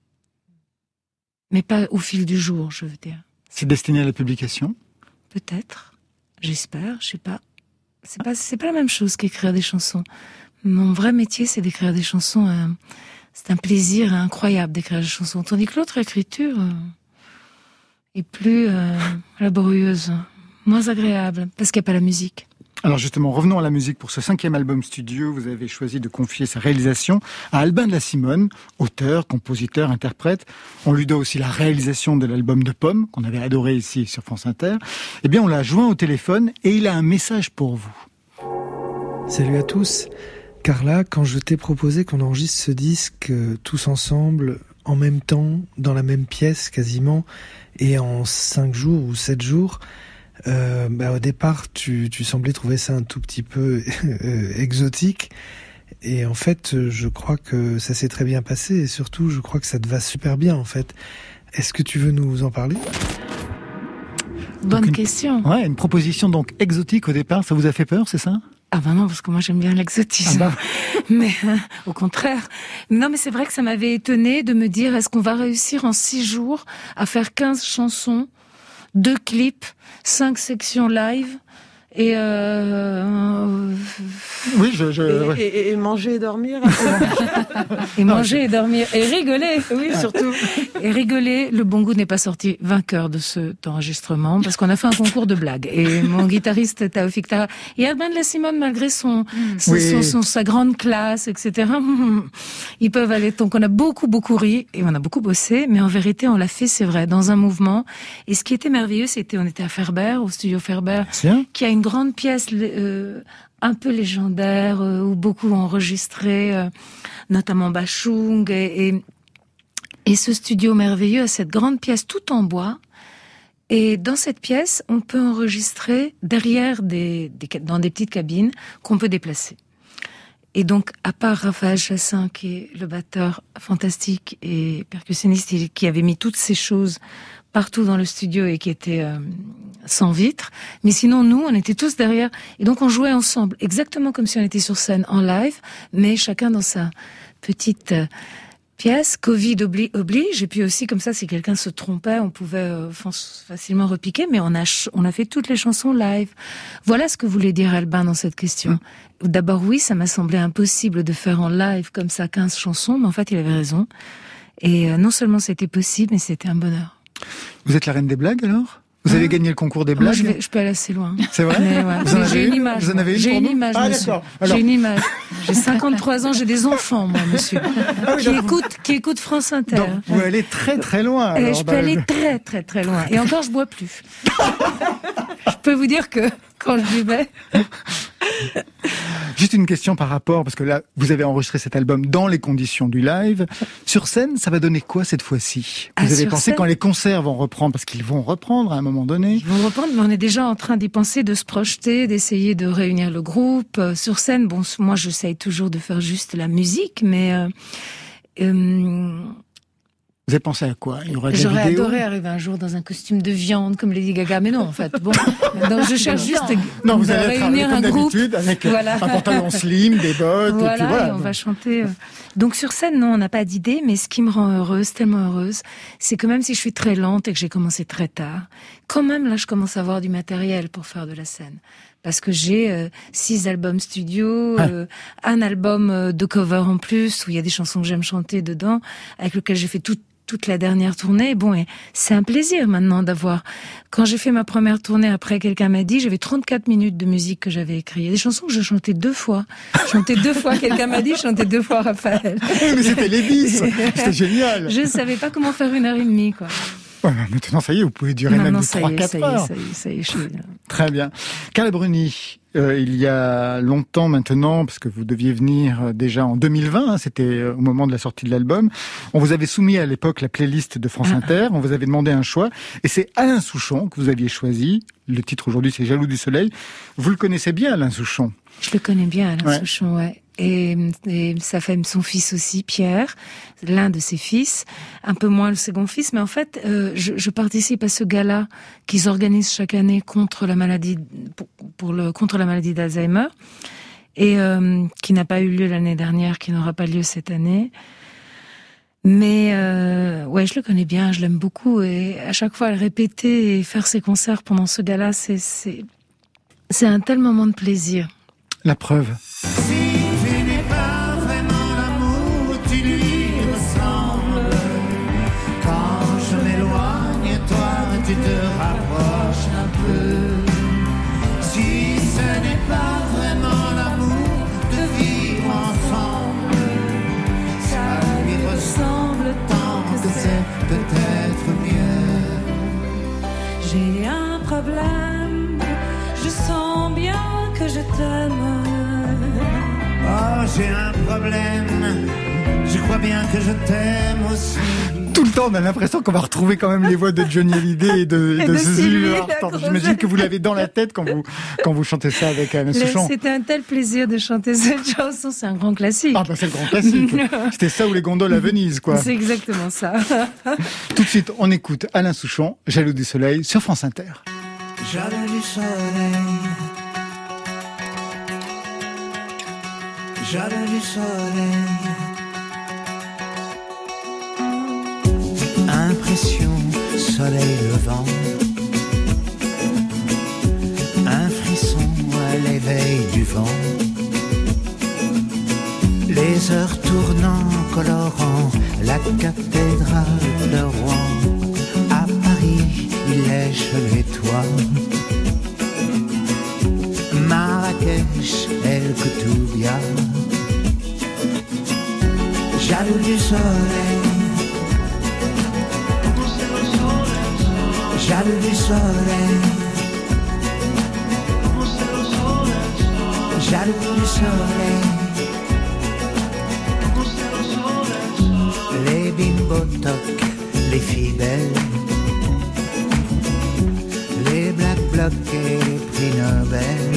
Mais pas au fil du jour, je veux dire. C'est destiné à la publication ? Peut-être. J'espère, je sais pas. C'est pas la même chose qu'écrire des chansons. Mon vrai métier, c'est d'écrire des chansons. C'est un plaisir incroyable d'écrire des chansons. Tandis que l'autre écriture est plus laborieuse, moins agréable, parce qu'il n'y a pas la musique. Alors justement, revenons à la musique. Pour ce 5e album studio, vous avez choisi de confier sa réalisation à Albin de la Simone, auteur, compositeur, interprète. On lui doit aussi la réalisation de l'album de Pomme, qu'on avait adoré ici sur France Inter. Eh bien, on l'a joint au téléphone et il a un message pour vous. Salut à tous. Carla, quand je t'ai proposé qu'on enregistre ce disque tous ensemble, en même temps, dans la même pièce quasiment, et en 5 jours ou 7 jours, au départ, tu semblais trouver ça un tout petit peu exotique. Et en fait, je crois que ça s'est très bien passé. Et surtout, je crois que ça te va super bien, en fait. Est-ce que tu veux nous en parler ? Bonne question. Ouais, une proposition donc exotique au départ. Ça vous a fait peur, c'est ça ? Ah ben non, parce que moi j'aime bien l'exotisme. Ah Mais au contraire. Non, mais c'est vrai que ça m'avait étonnée de me dire, est-ce qu'on va réussir en 6 jours à faire 15 chansons, 2 clips, 5 sections live et oui, et manger et dormir. Et manger et dormir et rigoler. Oui, surtout. Et rigoler. Le bon goût n'est pas sorti vainqueur de cet enregistrement parce qu'on a fait un concours de blagues. Et mon guitariste Taoufik Tara et Albin de la Simone, malgré sa grande classe, etc. Ils peuvent aller. Donc on a beaucoup ri et on a beaucoup bossé. Mais en vérité, on l'a fait, c'est vrai, dans un mouvement. Et ce qui était merveilleux, on était à Ferber, au studio Ferber, qui a une grande pièce un peu légendaire où beaucoup ont enregistré, notamment Bachung et ce studio merveilleux a cette grande pièce tout en bois. Et dans cette pièce, on peut enregistrer derrière dans des petites cabines qu'on peut déplacer. Et donc, à part Raphaël Chassin, qui est le batteur fantastique et percussionniste, qui avait mis toutes ces choses partout dans le studio et qui était sans vitre. Mais sinon, nous, on était tous derrière. Et donc, on jouait ensemble, exactement comme si on était sur scène en live, mais chacun dans sa petite pièce. Covid oblige. Et puis aussi, comme ça, si quelqu'un se trompait, on pouvait facilement repiquer. Mais on a fait toutes les chansons live. Voilà ce que voulait dire Albin dans cette question. D'abord, oui, ça m'a semblé impossible de faire en live comme ça 15 chansons, mais en fait, il avait raison. Et non seulement c'était possible, mais c'était un bonheur. Vous êtes la reine des blagues, alors ? Vous avez gagné le concours des blagues ? Moi, je peux aller assez loin. C'est vrai ? Ouais. J'ai une image. Vous en avez une ? J'ai une image, monsieur. Alors... J'ai une image. J'ai 53 ans, j'ai des enfants, moi, monsieur, qui écoutent France Inter. Donc, vous allez très très loin. Alors, je peux aller très très très loin. Et encore, je bois plus. Je peux vous dire que quand je buvais... Juste une question par rapport, parce que là, vous avez enregistré cet album dans les conditions du live. Sur scène, ça va donner quoi cette fois-ci ? Vous avez pensé quand les concerts vont reprendre, parce qu'ils vont reprendre à un moment donné ? Ils vont reprendre, mais on est déjà en train d'y penser, de se projeter, d'essayer de réunir le groupe. Sur scène, bon, moi j'essaye toujours de faire juste la musique, mais... Vous avez pensé à quoi ? Il y aurait des J'aurais vidéos ? adoré arriver un jour dans un costume de viande comme Lady Gaga, mais non, en fait. Bon, donc je cherche juste vous allez réunir un groupe avec un pantalon slim, des bottes, voilà, et puis voilà. Et on va chanter. Donc sur scène, non, on n'a pas d'idée, mais ce qui me rend heureuse, tellement heureuse, c'est que même si je suis très lente et que j'ai commencé très tard, quand même là, je commence à avoir du matériel pour faire de la scène. Parce que j'ai 6 albums studio, un album de cover en plus, où il y a des chansons que j'aime chanter dedans, avec lequel j'ai fait toute la dernière tournée. Bon, et c'est un plaisir maintenant d'avoir... Quand j'ai fait ma première tournée, après, quelqu'un m'a dit, j'avais 34 minutes de musique que j'avais écrite. Il y a des chansons que je chantais 2 fois. Je chantais 2 fois, quelqu'un m'a dit, je chantais 2 fois Raphaël. Mais c'était les bis, c'était génial. Je ne savais pas comment faire 1h30, quoi. Ouais, maintenant, ça y est, vous pouvez durer même 3-4 heures. Ça y est, je suis... Très bien. Carla Bruni, il y a longtemps maintenant, parce que vous deviez venir déjà en 2020, c'était au moment de la sortie de l'album, on vous avait soumis à l'époque la playlist de France Inter, on vous avait demandé un choix, et c'est Alain Souchon que vous aviez choisi. Le titre aujourd'hui, c'est Jaloux du soleil. Vous le connaissez bien, Alain Souchon ? Je le connais bien, Alain Souchon, ouais. Et sa femme, son fils aussi, Pierre, l'un de ses fils, un peu moins le second fils, mais en fait, je participe à ce gala qu'ils organisent chaque année contre la maladie, contre la maladie d'Alzheimer. et qui n'a pas eu lieu l'année dernière, qui n'aura pas lieu cette année. Mais ouais, je le connais bien, je l'aime beaucoup, et à chaque fois, le répéter et faire ses concerts pendant ce gala, c'est un tel moment de plaisir. La preuve. Si tu n'es pas vraiment l'amour, tu lui ressembles. Quand je m'éloigne, toi, tu te rapproches un peu. Si ce n'est pas vraiment l'amour de vivre ensemble, ça lui ressemble tant que c'est peut-être mieux. J'ai un problème, je sens bien que je t'aime. Oh, j'ai un problème, je crois bien que je t'aime aussi. Tout le temps, on a l'impression qu'on va retrouver quand même les voix de Johnny Hallyday et de Sylvie Vartan. J'imagine que vous l'avez dans la tête quand vous chantez ça avec Alain Souchon. C'était un tel plaisir de chanter cette chanson, c'est un grand classique. Ah bah c'est le grand classique. C'était ça ou les gondoles à Venise, quoi. C'est exactement ça. Tout de suite, on écoute Alain Souchon, Jaloux du soleil, sur France Inter. Jaloux du soleil, jaloux du soleil. Impression, soleil levant. Un frisson à l'éveil du vent. Les heures tournant, colorant la cathédrale de Rouen. À Paris, il lèche les toits. Marrakech, El Koutoubia. Jaloux du soleil, jaloux du soleil, jaloux du soleil. Les bimbo-tocs, les filles belles, les black blocs et les prix Nobel.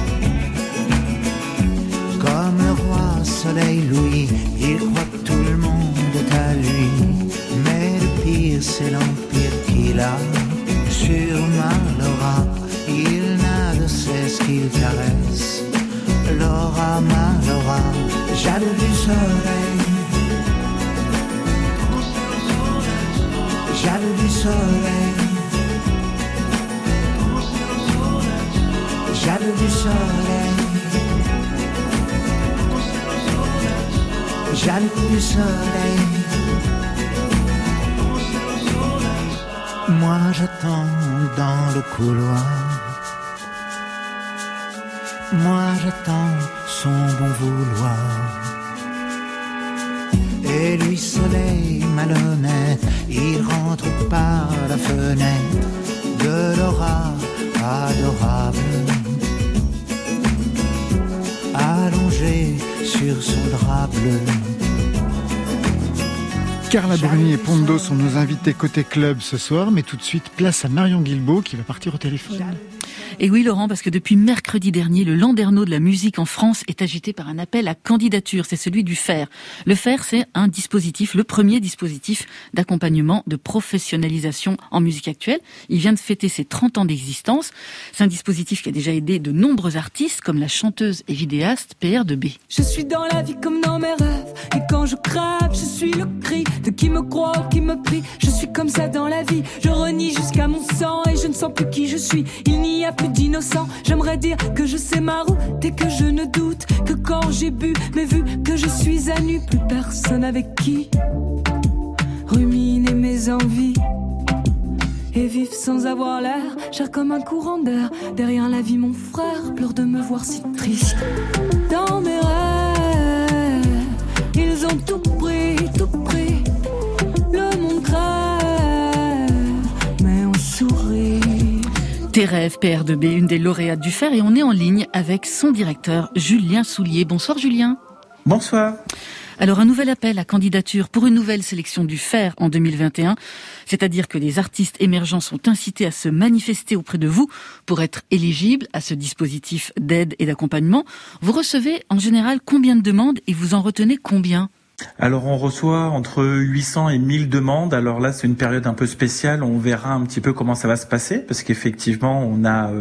Comme le roi soleil Louis, il croit que tout le monde est à lui. Mais le pire c'est l'empire qu'il a sur Malora. Il n'a de cesse qu'il caresse Laura Malora. Jaloux du soleil, jaloux du soleil, jaloux du soleil, jaloux du soleil. Moi j'attends dans le couloir, moi j'attends son bon vouloir. Et lui soleil malhonnête, il rentre par la fenêtre de Laura adorable, allongée sur son drap bleu. Carla Bruni et Pondo sont nos invités côté club ce soir, mais tout de suite, place à Marion Guilbault qui va partir au téléphone. Et oui Laurent, parce que depuis mercredi dernier, le landerneau de la musique en France est agité par un appel à candidature, c'est celui du FAIR. Le FAIR, c'est un dispositif, le premier dispositif d'accompagnement, de professionnalisation en musique actuelle. Il vient de fêter ses 30 ans d'existence. C'est un dispositif qui a déjà aidé de nombreux artistes, comme la chanteuse et vidéaste PR2B. Je suis dans la vie comme dans mes rêves, et quand je crève, je suis le cri de qui me croit ou qui me prie. Je suis comme ça dans la vie, je renie jusqu'à mon sang et je ne sens plus qui je suis. Il n'y a plus d'innocent, j'aimerais dire que je sais ma route et que je ne doute que quand j'ai bu, mais vu que je suis à nu, plus personne avec qui ruminer mes envies et vivre sans avoir l'air, cher comme un courant d'air. Derrière la vie mon frère pleure de me voir si triste. Dans mes rêves, ils ont tout pris, le monde crève, mais on sourit. Tes rêves, PR2B, une des lauréates du FAIR, et on est en ligne avec son directeur, Julien Soulier. Bonsoir Julien. Bonsoir. Alors un nouvel appel à candidature pour une nouvelle sélection du FAIR en 2021, c'est-à-dire que les artistes émergents sont incités à se manifester auprès de vous pour être éligibles à ce dispositif d'aide et d'accompagnement. Vous recevez en général combien de demandes et vous en retenez combien ? Alors on reçoit entre 800 et 1000 demandes. Alors là c'est une période un peu spéciale, on verra un petit peu comment ça va se passer parce qu'effectivement on a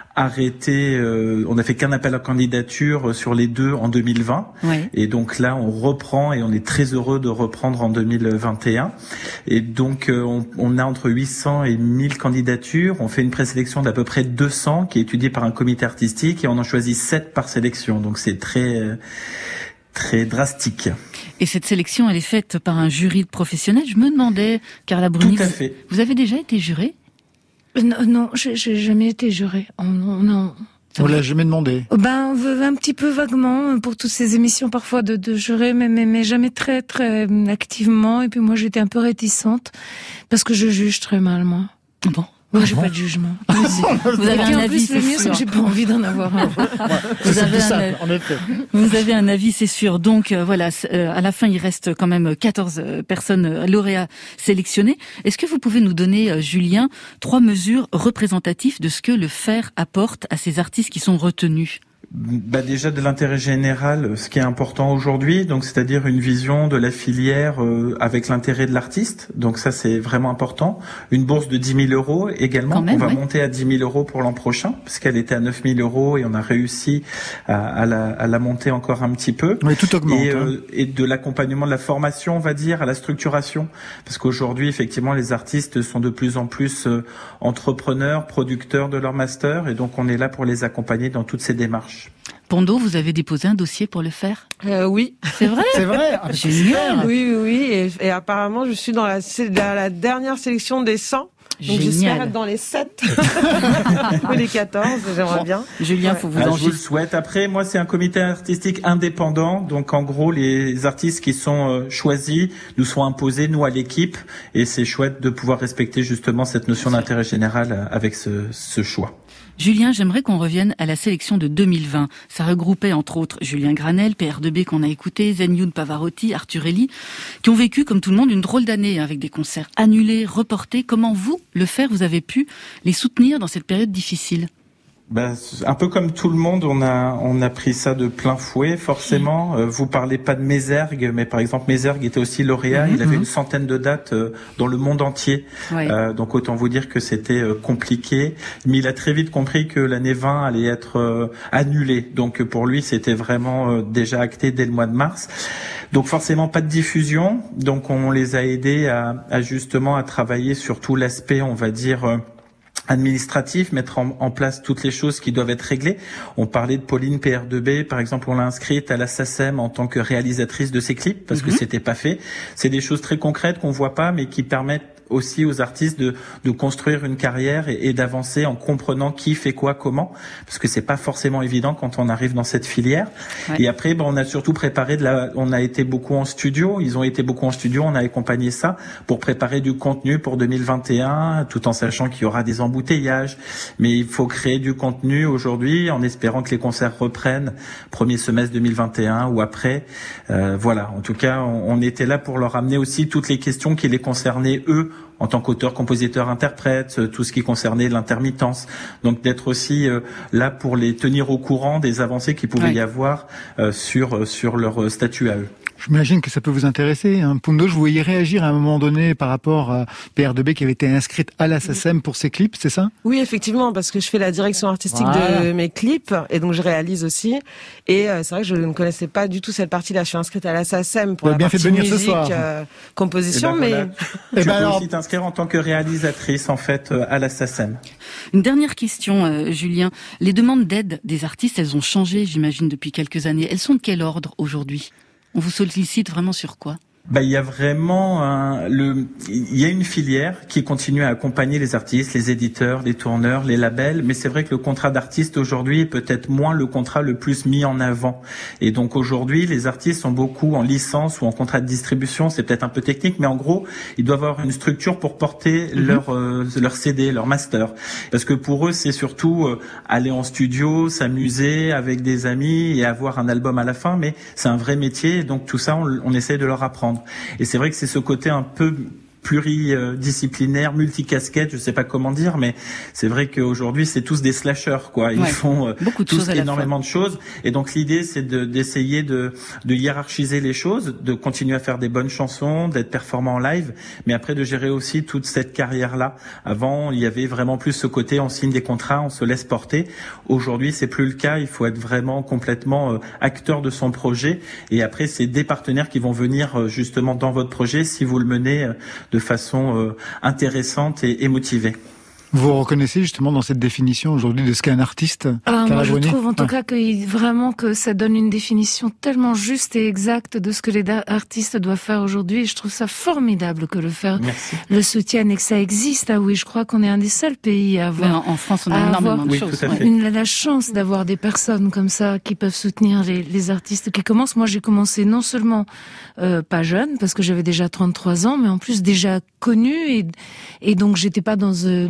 on a fait qu'un appel à candidature sur les 2 en 2020 et donc là on reprend et on est très heureux de reprendre en 2021 et donc on a entre 800 et 1000 candidatures, on fait une présélection d'à peu près 200 qui est étudiée par un comité artistique et on en choisit 7 par sélection, donc c'est très drastique. Et cette sélection, elle est faite par un jury de professionnels. Je me demandais, Carla Bruni, tout à fait. Vous avez déjà été jurée ? Non, j'ai jamais été jurée. Non. On l'a jamais demandé. Un petit peu vaguement pour toutes ces émissions parfois de jurer, mais jamais très très activement. Et puis moi j'étais un peu réticente parce que je juge très mal moi. Bon. Moi, j'ai pas de jugement. Vous avez un avis, c'est sûr. C'est que j'ai pas envie d'en avoir un. Vous avez un avis, c'est sûr. Donc voilà, à la fin, il reste quand même 14 personnes lauréats sélectionnées. Est-ce que vous pouvez nous donner, Julien, 3 mesures représentatives de ce que le FAIR apporte à ces artistes qui sont retenus ? Déjà de l'intérêt général, ce qui est important aujourd'hui, donc c'est-à-dire une vision de la filière avec l'intérêt de l'artiste. Donc ça c'est vraiment important. Une bourse de 10 000 euros également. On va monter à 10 000 euros pour l'an prochain, puisqu'elle était à 9 000 euros et on a réussi à la monter encore un petit peu. Oui, tout augmente. Et de l'accompagnement de la formation, on va dire, à la structuration, parce qu'aujourd'hui effectivement les artistes sont de plus en plus entrepreneurs, producteurs de leur master, et donc on est là pour les accompagner dans toutes ces démarches. Pondo, vous avez déposé un dossier pour le faire ? Oui. C'est vrai ? C'est vrai. Génial. Oui. Et apparemment, je suis dans la dernière sélection des 100. Donc j'espère être dans les 7 ou les 14, j'aimerais bien. Julien, faut vous je vous le souhaite. Après, moi, c'est un comité artistique indépendant. Donc, en gros, les artistes qui sont choisis nous sont imposés, nous, à l'équipe. Et c'est chouette de pouvoir respecter justement cette notion d'intérêt général avec ce choix. Julien, j'aimerais qu'on revienne à la sélection de 2020. Ça regroupait entre autres Julien Granel, PR2B qu'on a écouté, Zen Youn Pavarotti, Arthur Ellie, qui ont vécu comme tout le monde une drôle d'année avec des concerts annulés, reportés. Comment vous, le FAIR, vous avez pu les soutenir dans cette période difficile ? Un peu comme tout le monde, on a pris ça de plein fouet, forcément. Vous parlez pas de Mézergue, mais par exemple, Mézergue était aussi lauréat. Il avait une centaine de dates dans le monde entier. Donc autant vous dire que c'était compliqué. Mais il a très vite compris que l'année 20 allait être annulée. Donc pour lui, c'était vraiment déjà acté dès le mois de mars. Donc forcément pas de diffusion. Donc on les a aidés à justement à travailler sur tout l'aspect, on va dire, administratif, mettre en place toutes les choses qui doivent être réglées. On parlait de Pauline PR2B, par exemple, on l'a inscrite à la SACEM en tant que réalisatrice de ses clips, parce que c'était pas fait. C'est des choses très concrètes qu'on voit pas, mais qui permettent aussi aux artistes de construire une carrière et d'avancer en comprenant qui fait quoi, comment, parce que c'est pas forcément évident quand on arrive dans cette filière. Et après, on a surtout préparé on a été beaucoup en studio, ils ont été beaucoup en studio, on a accompagné ça pour préparer du contenu pour 2021, tout en sachant qu'il y aura des embouteillages, mais il faut créer du contenu aujourd'hui en espérant que les concerts reprennent premier semestre 2021 ou après. Voilà, en tout cas, on était là pour leur amener aussi toutes les questions qui les concernaient eux, en tant qu'auteur, compositeur, interprète, tout ce qui concernait l'intermittence. Donc d'être aussi là pour les tenir au courant des avancées qu'il pouvait y avoir sur leur statut à eux. J'imagine que ça peut vous intéresser. Pondo, je vous voyais réagir à un moment donné par rapport à PR2B qui avait été inscrite à la SACEM pour ses clips, c'est ça ? Oui, effectivement, parce que je fais la direction artistique de mes clips et donc je réalise aussi. Et c'est vrai que je ne connaissais pas du tout cette partie-là. Je suis inscrite à la SACEM pour la partie musique, composition, mais... Tu peux aussi t'inscrire en tant que réalisatrice, en fait, à la SACEM. Une dernière question, Julien. Les demandes d'aide des artistes, elles ont changé, j'imagine, depuis quelques années. Elles sont de quel ordre aujourd'hui ? On vous sollicite vraiment sur quoi ? Il y a vraiment il y a une filière qui continue à accompagner les artistes, les éditeurs, les tourneurs, les labels, mais c'est vrai que le contrat d'artiste aujourd'hui est peut-être moins le contrat le plus mis en avant. Et donc aujourd'hui, les artistes sont beaucoup en licence ou en contrat de distribution, c'est peut-être un peu technique, mais en gros, ils doivent avoir une structure pour porter leur CD, leur master. Parce que pour eux, c'est surtout aller en studio, s'amuser avec des amis et avoir un album à la fin, mais c'est un vrai métier, donc tout ça, on essaie de leur apprendre. Et c'est vrai que c'est ce côté un peu pluridisciplinaires, multicasquettes, je sais pas comment dire, mais c'est vrai qu'aujourd'hui c'est tous des slashers, quoi. Ils font tous énormément de choses, et donc l'idée c'est d'essayer de hiérarchiser les choses, de continuer à faire des bonnes chansons, d'être performant en live, mais après de gérer aussi toute cette carrière-là. Avant, il y avait vraiment plus ce côté, on signe des contrats, on se laisse porter. Aujourd'hui, c'est plus le cas. Il faut être vraiment complètement acteur de son projet, et après c'est des partenaires qui vont venir justement dans votre projet si vous le menez de façon intéressante et motivée. Vous reconnaissez justement dans cette définition aujourd'hui de ce qu'est un artiste? Moi, je trouve en tout cas que ça donne une définition tellement juste et exacte de ce que les artistes doivent faire aujourd'hui. Et je trouve ça formidable que le soutienne et que ça existe. Ah oui, je crois qu'on est un des seuls pays à avoir. En France, on a énormément de choses. La chance d'avoir des personnes comme ça qui peuvent soutenir les artistes qui commencent. Moi, j'ai commencé non seulement pas jeune, parce que j'avais déjà 33 ans, mais en plus déjà connue, et donc j'étais pas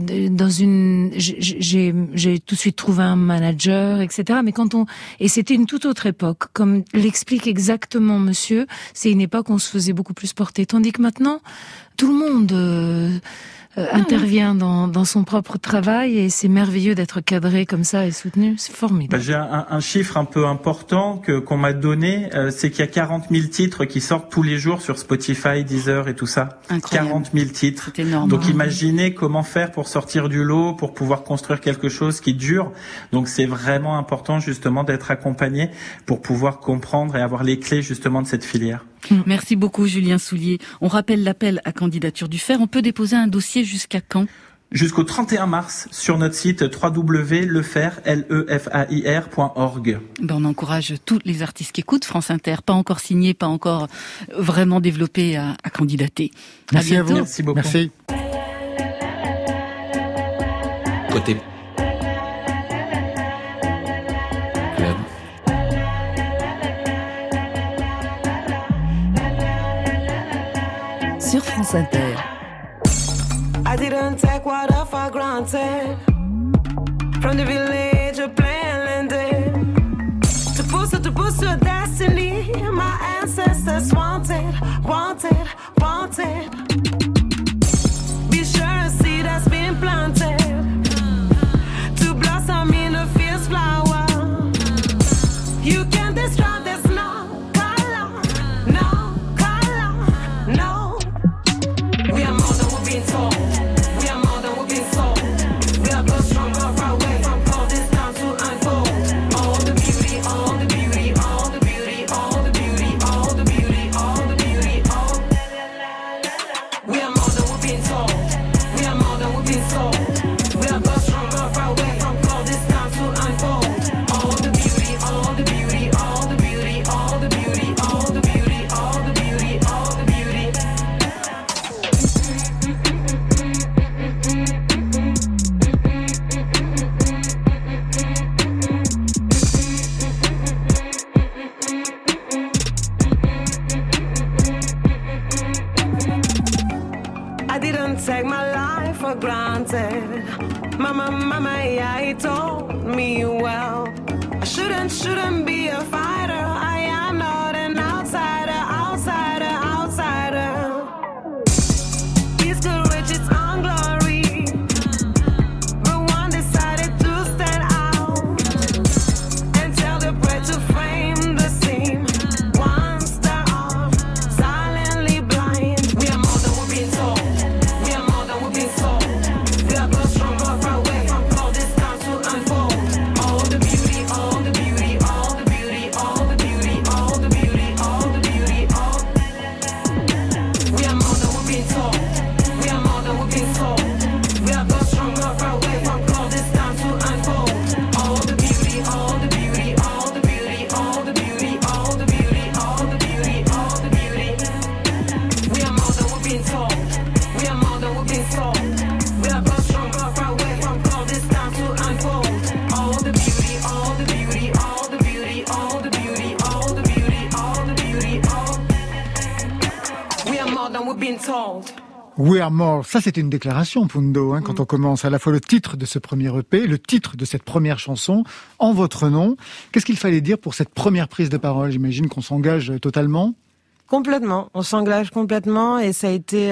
j'ai tout de suite trouvé un manager, etc. Mais et c'était une toute autre époque. Comme l'explique exactement monsieur, c'est une époque où on se faisait beaucoup plus porter. Tandis que maintenant, tout le monde intervient dans son propre travail, et c'est merveilleux d'être cadré comme ça et soutenu. C'est formidable. J'ai un chiffre un peu important qu'on m'a donné, c'est qu'il y a 40 000 titres qui sortent tous les jours sur Spotify, Deezer et tout ça. Incroyable. 40 000 titres. C'est énorme. Donc imaginez comment faire pour sortir du lot, pour pouvoir construire quelque chose qui dure. Donc c'est vraiment important justement d'être accompagné pour pouvoir comprendre et avoir les clés justement de cette filière. Merci beaucoup Julien Soulier. On rappelle l'appel à candidature du FAIR. On peut déposer un dossier jusqu'à quand? Jusqu'au 31 mars sur notre site www.lefair.org. On encourage tous les artistes qui écoutent France Inter, pas encore signés, pas encore vraiment développés, à candidater. Merci à bientôt. vous. Merci beaucoup. Merci. Côté club. Sur France Inter. I didn't take water for granted. From the village of plain landed to pursue destiny. My ancestors wanted. Be sure a seed has been planted to blossom in a fierce flower. You can't destroy this, no color. We are more than we've been told. Take my life for granted. Mama, yeah, he told me well. I shouldn't be a fighter. I am not an outsider. His courage is on glory, but one decided to stand out and tell the prey to frame the scene. One star off, silently blind. We are more than we've been told. We are more. Ça, c'est une déclaration, Pundo, quand on commence à la fois le titre de ce premier EP, le titre de cette première chanson, en votre nom. Qu'est-ce qu'il fallait dire pour cette première prise de parole? J'imagine qu'on s'engage totalement. Complètement. On s'engage complètement et ça a été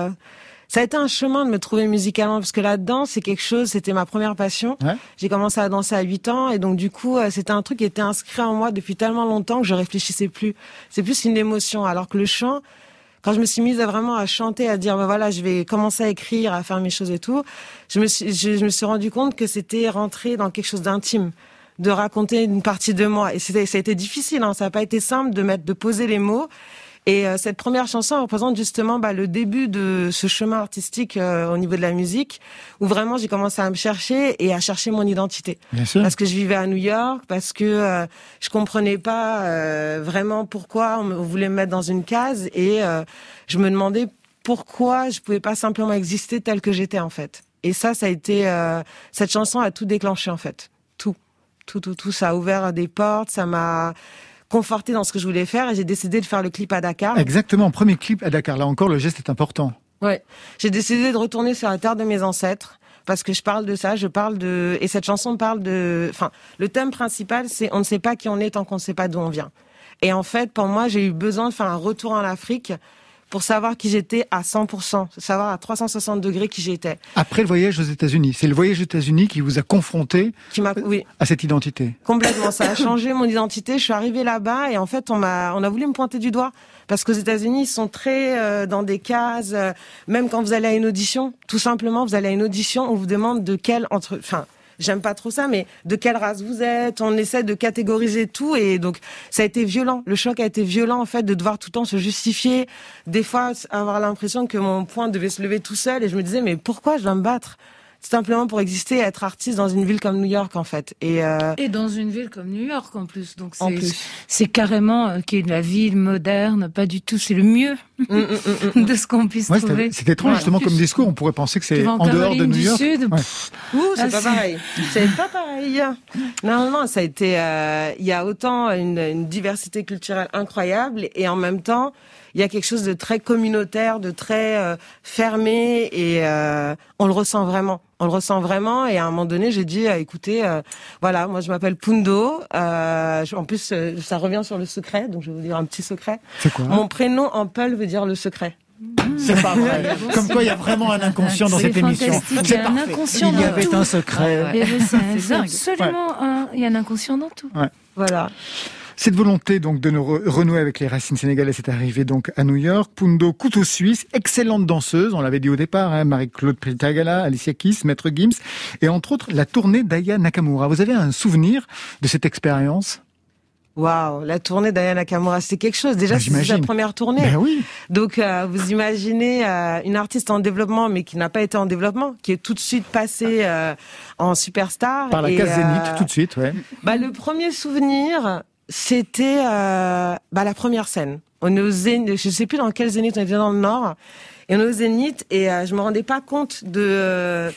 un chemin de me trouver musicalement parce que la danse, c'était ma première passion. Ouais. J'ai commencé à danser à 8 ans et donc du coup, c'était un truc qui était inscrit en moi depuis tellement longtemps que je réfléchissais plus. C'est plus une émotion alors que le chant, quand je me suis mise vraiment à chanter, à dire, voilà, je vais commencer à écrire, à faire mes choses et tout, je me suis rendu compte que c'était rentrer dans quelque chose d'intime, de raconter une partie de moi. Et ça a été difficile, hein, ça n'a pas été simple de poser les mots. Et cette première chanson représente justement le début de ce chemin artistique au niveau de la musique, où vraiment j'ai commencé à me chercher et à chercher mon identité. Bien sûr. Parce que je vivais à New York, parce que je comprenais pas vraiment pourquoi on voulait me mettre dans une case, et je me demandais pourquoi je pouvais pas simplement exister telle que j'étais en fait. Et ça a été cette chanson a tout déclenché en fait, tout, ça a ouvert des portes, ça m'a conforté dans ce que je voulais faire et j'ai décidé de faire le clip à Dakar. Exactement, premier clip à Dakar. Là encore, le geste est important. Ouais, j'ai décidé de retourner sur la terre de mes ancêtres parce que je parle de ça, et cette chanson parle le thème principal, c'est on ne sait pas qui on est tant qu'on ne sait pas d'où on vient. Et en fait, pour moi, j'ai eu besoin de faire un retour en Afrique pour savoir qui j'étais à 100%, savoir à 360 degrés qui j'étais. Après le voyage aux États-Unis, c'est le voyage aux États-Unis qui vous a confronté à cette identité. Complètement, ça a changé mon identité. Je suis arrivée là-bas et en fait, on a voulu me pointer du doigt parce qu'aux États-Unis, ils sont très dans des cases. Même quand vous allez à une audition, tout simplement, vous allez à une audition, on vous demande de quel j'aime pas trop ça, mais de quelle race vous êtes, on essaie de catégoriser tout et donc ça a été violent. Le choc a été violent en fait de devoir tout le temps se justifier, des fois avoir l'impression que mon poing devait se lever tout seul et je me disais mais pourquoi je dois me battre ? Simplement pour exister et être artiste dans une ville comme New York en fait. Et dans une ville comme New York en plus. Donc c'est carrément qui est la ville moderne, pas du tout, c'est le mieux de ce qu'on puisse trouver. C'est étrange justement comme discours, on pourrait penser que c'est en dehors de New York. Sud, c'est pas pareil. C'est pas pareil. Non, ça a été il y a autant une diversité culturelle incroyable et en même temps il y a quelque chose de très communautaire, de très fermé et on le ressent vraiment. Et à un moment donné, j'ai dit, écoutez, voilà, moi je m'appelle Pundo. En plus, ça revient sur le secret, donc je vais vous dire un petit secret. C'est quoi ? Mon prénom en peul veut dire le secret. C'est pas vrai. Comme quoi, il y a vraiment un inconscient dans cette émission. C'est un inconscient. Il y avait un secret. C'est absolument il y a un inconscient dans tout. Ouais. Voilà. Cette volonté donc de nous renouer avec les racines sénégalaises est arrivée donc à New York. Pundo, couteau suisse, excellente danseuse, on l'avait dit au départ, Marie-Claude Pitagala, Alicia Keys, Maître Gims, et entre autres la tournée d'Aya Nakamura. Vous avez un souvenir de cette expérience ? Waouh, la tournée d'Aya Nakamura, c'est quelque chose. Déjà, c'est sa première tournée. Ben oui. Donc, vous imaginez une artiste en développement, mais qui n'a pas été en développement, qui est tout de suite passée en superstar. Par la case Zénith, tout de suite, ouais. Le premier souvenir, c'était la première scène. On est au Zénith, je sais plus dans quel Zénith, on était dans le Nord, et on est au Zénith, et je me rendais pas compte de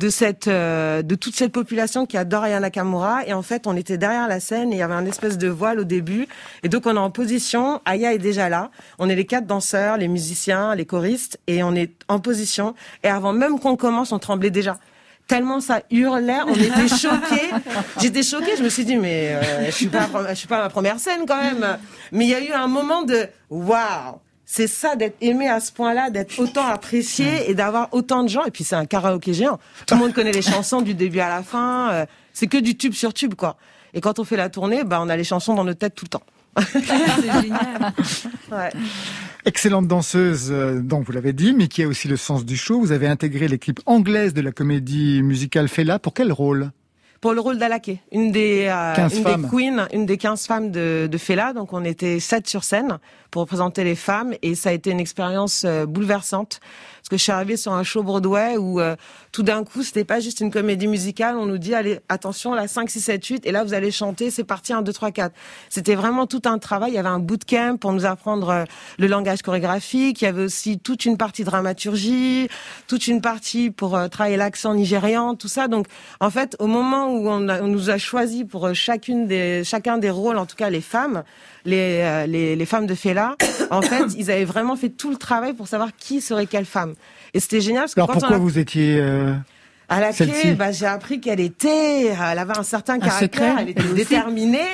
toute cette population qui adore Aya Nakamura. Et en fait, on était derrière la scène et il y avait un espèce de voile au début. Et donc, on est en position. Aya est déjà là. On est les 4 danseurs, les musiciens, les choristes, et on est en position. Et avant même qu'on commence, on tremblait déjà. Tellement ça hurlait, on était choqués. J'étais choquée, je me suis dit mais je suis pas à ma première scène quand même. Mais il y a eu un moment de waouh. C'est ça d'être aimé à ce point-là, d'être autant apprécié et d'avoir autant de gens. Et puis c'est un karaoké géant. Tout le monde connaît les chansons du début à la fin. C'est que du tube sur tube quoi. Et quand on fait la tournée, on a les chansons dans nos têtes tout le temps. C'est génial. Ouais. Excellente danseuse, donc vous l'avez dit, mais qui a aussi le sens du show. Vous avez intégré l'équipe anglaise de la comédie musicale Fela. Pour quel rôle ? Pour le rôle d'Alaké, une des queens, une des 15 femmes de Fela. Donc on était 7 sur scène pour représenter les femmes et ça a été une expérience bouleversante. Parce que je suis arrivée sur un show Broadway où tout d'un coup, c'était pas juste une comédie musicale, on nous dit allez, attention, là 5 6 7 8 et là vous allez chanter, c'est parti 1 2 3 4. C'était vraiment tout un travail, il y avait un bootcamp pour nous apprendre le langage chorégraphique, il y avait aussi toute une partie dramaturgie, toute une partie pour travailler l'accent nigérian, tout ça. Donc en fait, au moment où on nous a choisi pour chacun des rôles, en tout cas les femmes, les femmes de Fela, en fait, ils avaient vraiment fait tout le travail pour savoir qui serait quelle femme. Et c'était génial parce que alors pourquoi vous étiez À la clé, j'ai appris qu'elle avait un certain caractère, elle était déterminée.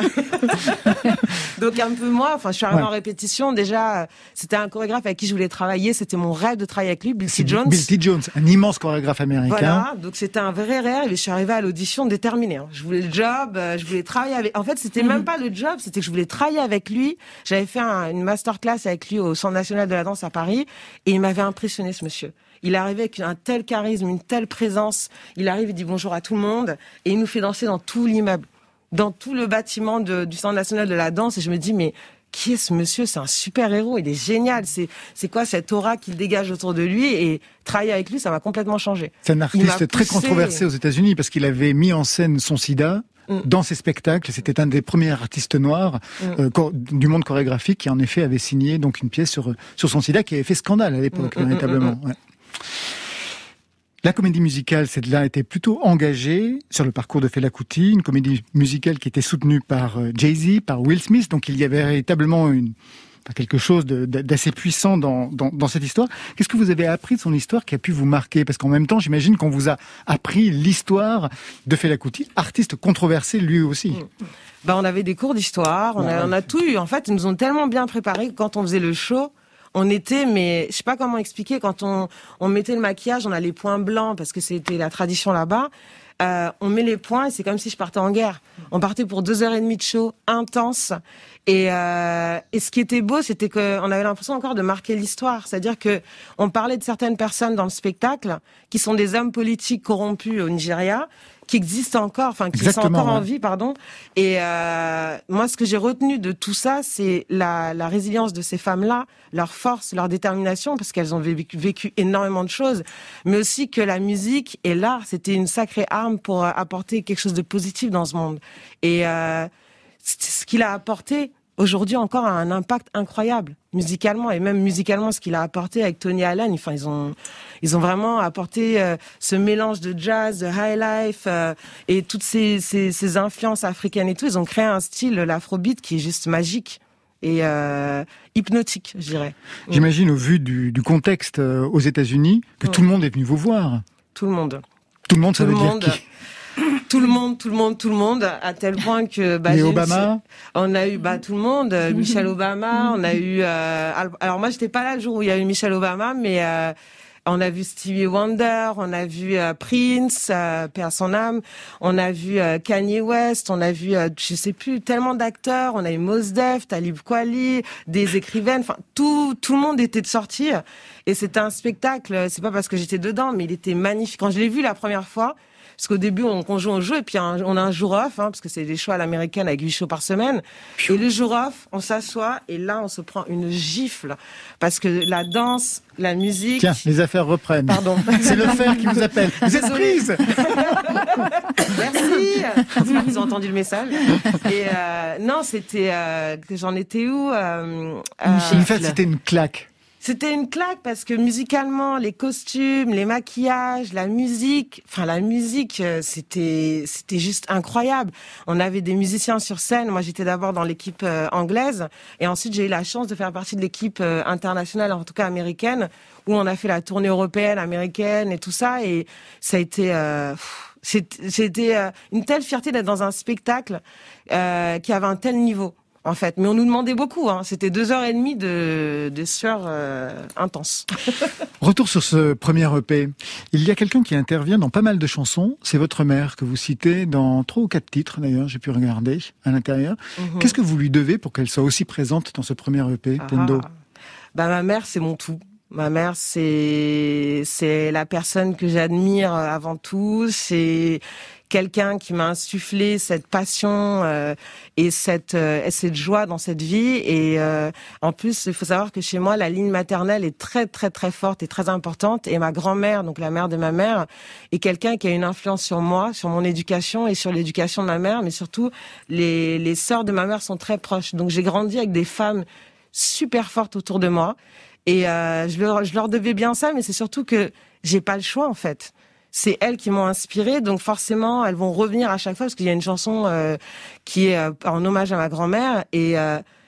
Donc un peu moi, je suis arrivée en répétition. Déjà, c'était un chorégraphe avec qui je voulais travailler. C'était mon rêve de travailler avec lui, Bill T. Jones. Bill T. Jones, un immense chorégraphe américain. Voilà, donc c'était un vrai rêve. Et je suis arrivée à l'audition déterminée. Je voulais le job, je voulais travailler avec. En fait, c'était même pas le job, c'était que je voulais travailler avec lui. J'avais fait une masterclass avec lui au Centre national de la danse à Paris, et il m'avait impressionné, ce monsieur. Il est arrivé avec un tel charisme, une telle présence. Il arrive, il dit bonjour à tout le monde et il nous fait danser dans tout l'immeuble, dans tout le bâtiment du Centre national de la danse. Et je me dis, mais qui est ce monsieur? C'est un super héros, il est génial. C'est quoi cette aura qu'il dégage autour de lui? Et travailler avec lui, ça m'a complètement changé. C'est un artiste très controversé aux États-Unis parce qu'il avait mis en scène son sida. Dans ses spectacles, c'était un des premiers artistes noirs du monde chorégraphique qui en effet avait signé donc une pièce sur son sida qui avait fait scandale à l'époque véritablement. Ouais. La comédie musicale, celle-là était plutôt engagée sur le parcours de Fela Kuti, une comédie musicale qui était soutenue par Jay-Z, par Will Smith, donc il y avait véritablement quelque chose d'assez puissant dans cette histoire. Qu'est-ce que vous avez appris de son histoire qui a pu vous marquer? Parce qu'en même temps, j'imagine qu'on vous a appris l'histoire de Fela Kuti, artiste controversé lui aussi. On avait des cours d'histoire, on a tout eu. En fait, ils nous ont tellement bien préparé que quand on faisait le show, on était, mais je sais pas comment expliquer, quand on mettait le maquillage, on a les points blancs parce que c'était la tradition là-bas. On met les points et c'est comme si je partais en guerre. On partait pour 2h30 de show intense. Et ce qui était beau, c'était qu'on avait l'impression encore de marquer l'histoire. C'est-à-dire que on parlait de certaines personnes dans le spectacle qui sont des hommes politiques corrompus au Nigeria, qui existent encore, qui sont encore en vie, pardon. Et moi, ce que j'ai retenu de tout ça, c'est la résilience de ces femmes-là, leur force, leur détermination, parce qu'elles ont vécu énormément de choses, mais aussi que la musique et l'art, c'était une sacrée arme pour apporter quelque chose de positif dans ce monde. Et ce qu'il a apporté aujourd'hui encore a un impact incroyable musicalement, et même musicalement ce qu'il a apporté avec Tony Allen. Ils ont vraiment apporté ce mélange de jazz, de high life et toutes ces influences africaines et tout. Ils ont créé un style, l'afrobeat, qui est juste magique et hypnotique, je dirais. J'imagine au vu du contexte aux États-Unis que tout le monde est venu vous voir. Tout le monde. Tout le monde, ça veut dire qui? Tout le monde, à tel point que Obama, on a eu tout le monde, Michelle Obama, on a eu alors moi j'étais pas là le jour où il y a eu Michelle Obama, mais on a vu Stevie Wonder, on a vu Prince, paix à son âme, on a vu Kanye West, on a vu je sais plus, tellement d'acteurs, on a eu Mos Def, Talib Kweli, des écrivaines, tout le monde était de sortie, et c'était un spectacle. C'est pas parce que j'étais dedans, mais il était magnifique. Quand je l'ai vu la première fois, parce qu'au début, on joue au jeu, et puis on a un jour off, parce que c'est des shows à l'américaine avec 8 shows par semaine. Et le jour off, on s'assoit, et là, on se prend une gifle. Parce que la danse, la musique... Tiens, les affaires reprennent. Pardon. C'est le fer qui vous appelle. Vous êtes prise. Merci. J'espère qu'ils ont entendu le message. Et non, c'était... j'en étais où En fait, c'était une claque. C'était une claque parce que musicalement, les costumes, les maquillages, la musique, c'était juste incroyable. On avait des musiciens sur scène. Moi, j'étais d'abord dans l'équipe anglaise, et ensuite j'ai eu la chance de faire partie de l'équipe internationale, en tout cas américaine, où on a fait la tournée européenne, américaine et tout ça. Et ça a été c'était une telle fierté d'être dans un spectacle qui avait un tel niveau. En fait, mais on nous demandait beaucoup. C'était 2h30 de sueur intense. Retour sur ce premier EP. Il y a quelqu'un qui intervient dans pas mal de chansons. C'est votre mère que vous citez dans 3 ou 4 titres, d'ailleurs. J'ai pu regarder à l'intérieur. Qu'est-ce que vous lui devez pour qu'elle soit aussi présente dans ce premier EP, Pendo? Ma mère, c'est mon tout. Ma mère, c'est la personne que j'admire avant tout. C'est quelqu'un qui m'a insufflé cette passion et cette joie dans cette vie. Et en plus, il faut savoir que chez moi, la ligne maternelle est très très très forte et très importante. Et ma grand-mère, donc la mère de ma mère, est quelqu'un qui a une influence sur moi, sur mon éducation et sur l'éducation de ma mère. Mais surtout, les sœurs de ma mère sont très proches. Donc j'ai grandi avec des femmes super fortes autour de moi. Et je leur devais bien ça, mais c'est surtout que j'ai pas le choix en fait. C'est elles qui m'ont inspirée, donc forcément elles vont revenir à chaque fois, parce qu'il y a une chanson qui est en hommage à ma grand-mère, et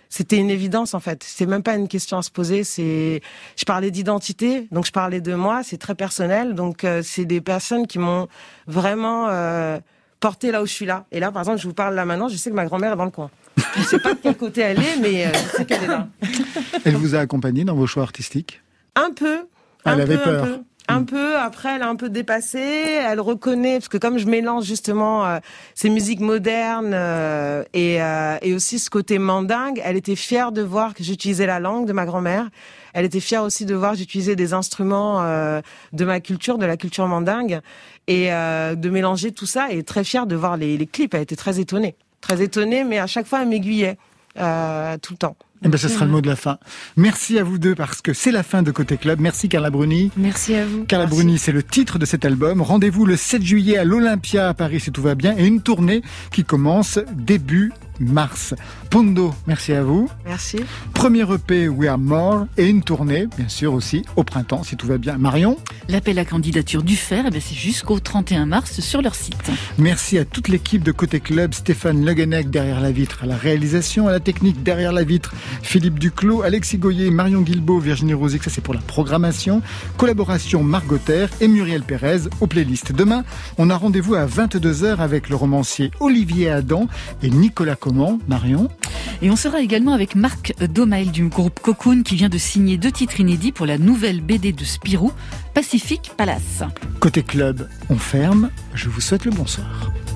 c'était une évidence en fait. C'est même pas une question à se poser. Je parlais d'identité, donc je parlais de moi. C'est très personnel, donc c'est des personnes qui m'ont vraiment porté là où je suis là. Et là, par exemple, je vous parle là maintenant. Je sais que ma grand-mère est dans le coin. Je sais pas de quel côté elle est, mais je sais qu'elle est là. Elle vous a accompagné dans vos choix artistiques ? Un peu. Elle avait peur. Un peu, après elle a un peu dépassé, elle reconnaît, parce que comme je mélange justement ces musiques modernes et aussi ce côté mandingue, elle était fière de voir que j'utilisais la langue de ma grand-mère, elle était fière aussi de voir que j'utilisais des instruments de ma culture, de la culture mandingue, et de mélanger tout ça, et très fière de voir les clips, elle était très étonnée, mais à chaque fois elle m'aiguillait tout le temps. Eh ben, ce sera le mot de la fin. Merci à vous deux parce que c'est la fin de Côté Club. Merci Carla Bruni. Merci à vous. Carla Bruni, c'est le titre de cet album. Rendez-vous le 7 juillet à l'Olympia à Paris si tout va bien et une tournée qui commence début mars. Pondo, merci à vous. Merci. Premier EP We Are More et une tournée, bien sûr aussi, au printemps si tout va bien. Marion ? L'appel à candidature du Fer, c'est jusqu'au 31 mars sur leur site. Merci à toute l'équipe de Côté Club, Stéphane Le Guenec derrière la vitre, à la réalisation, à la technique derrière la vitre, Philippe Duclos, Alexis Goyer, Marion Guilbault, Virginie Rosic, ça c'est pour la programmation, collaboration Margot Terre et Muriel Pérez aux playlists. Demain, on a rendez-vous à 22h avec le romancier Olivier Adam et Nicolas Comment, Marion. Et on sera également avec Marc Domail du groupe Cocoon qui vient de signer 2 titres inédits pour la nouvelle BD de Spirou, Pacific Palace. Côté Club, on ferme. Je vous souhaite le bonsoir.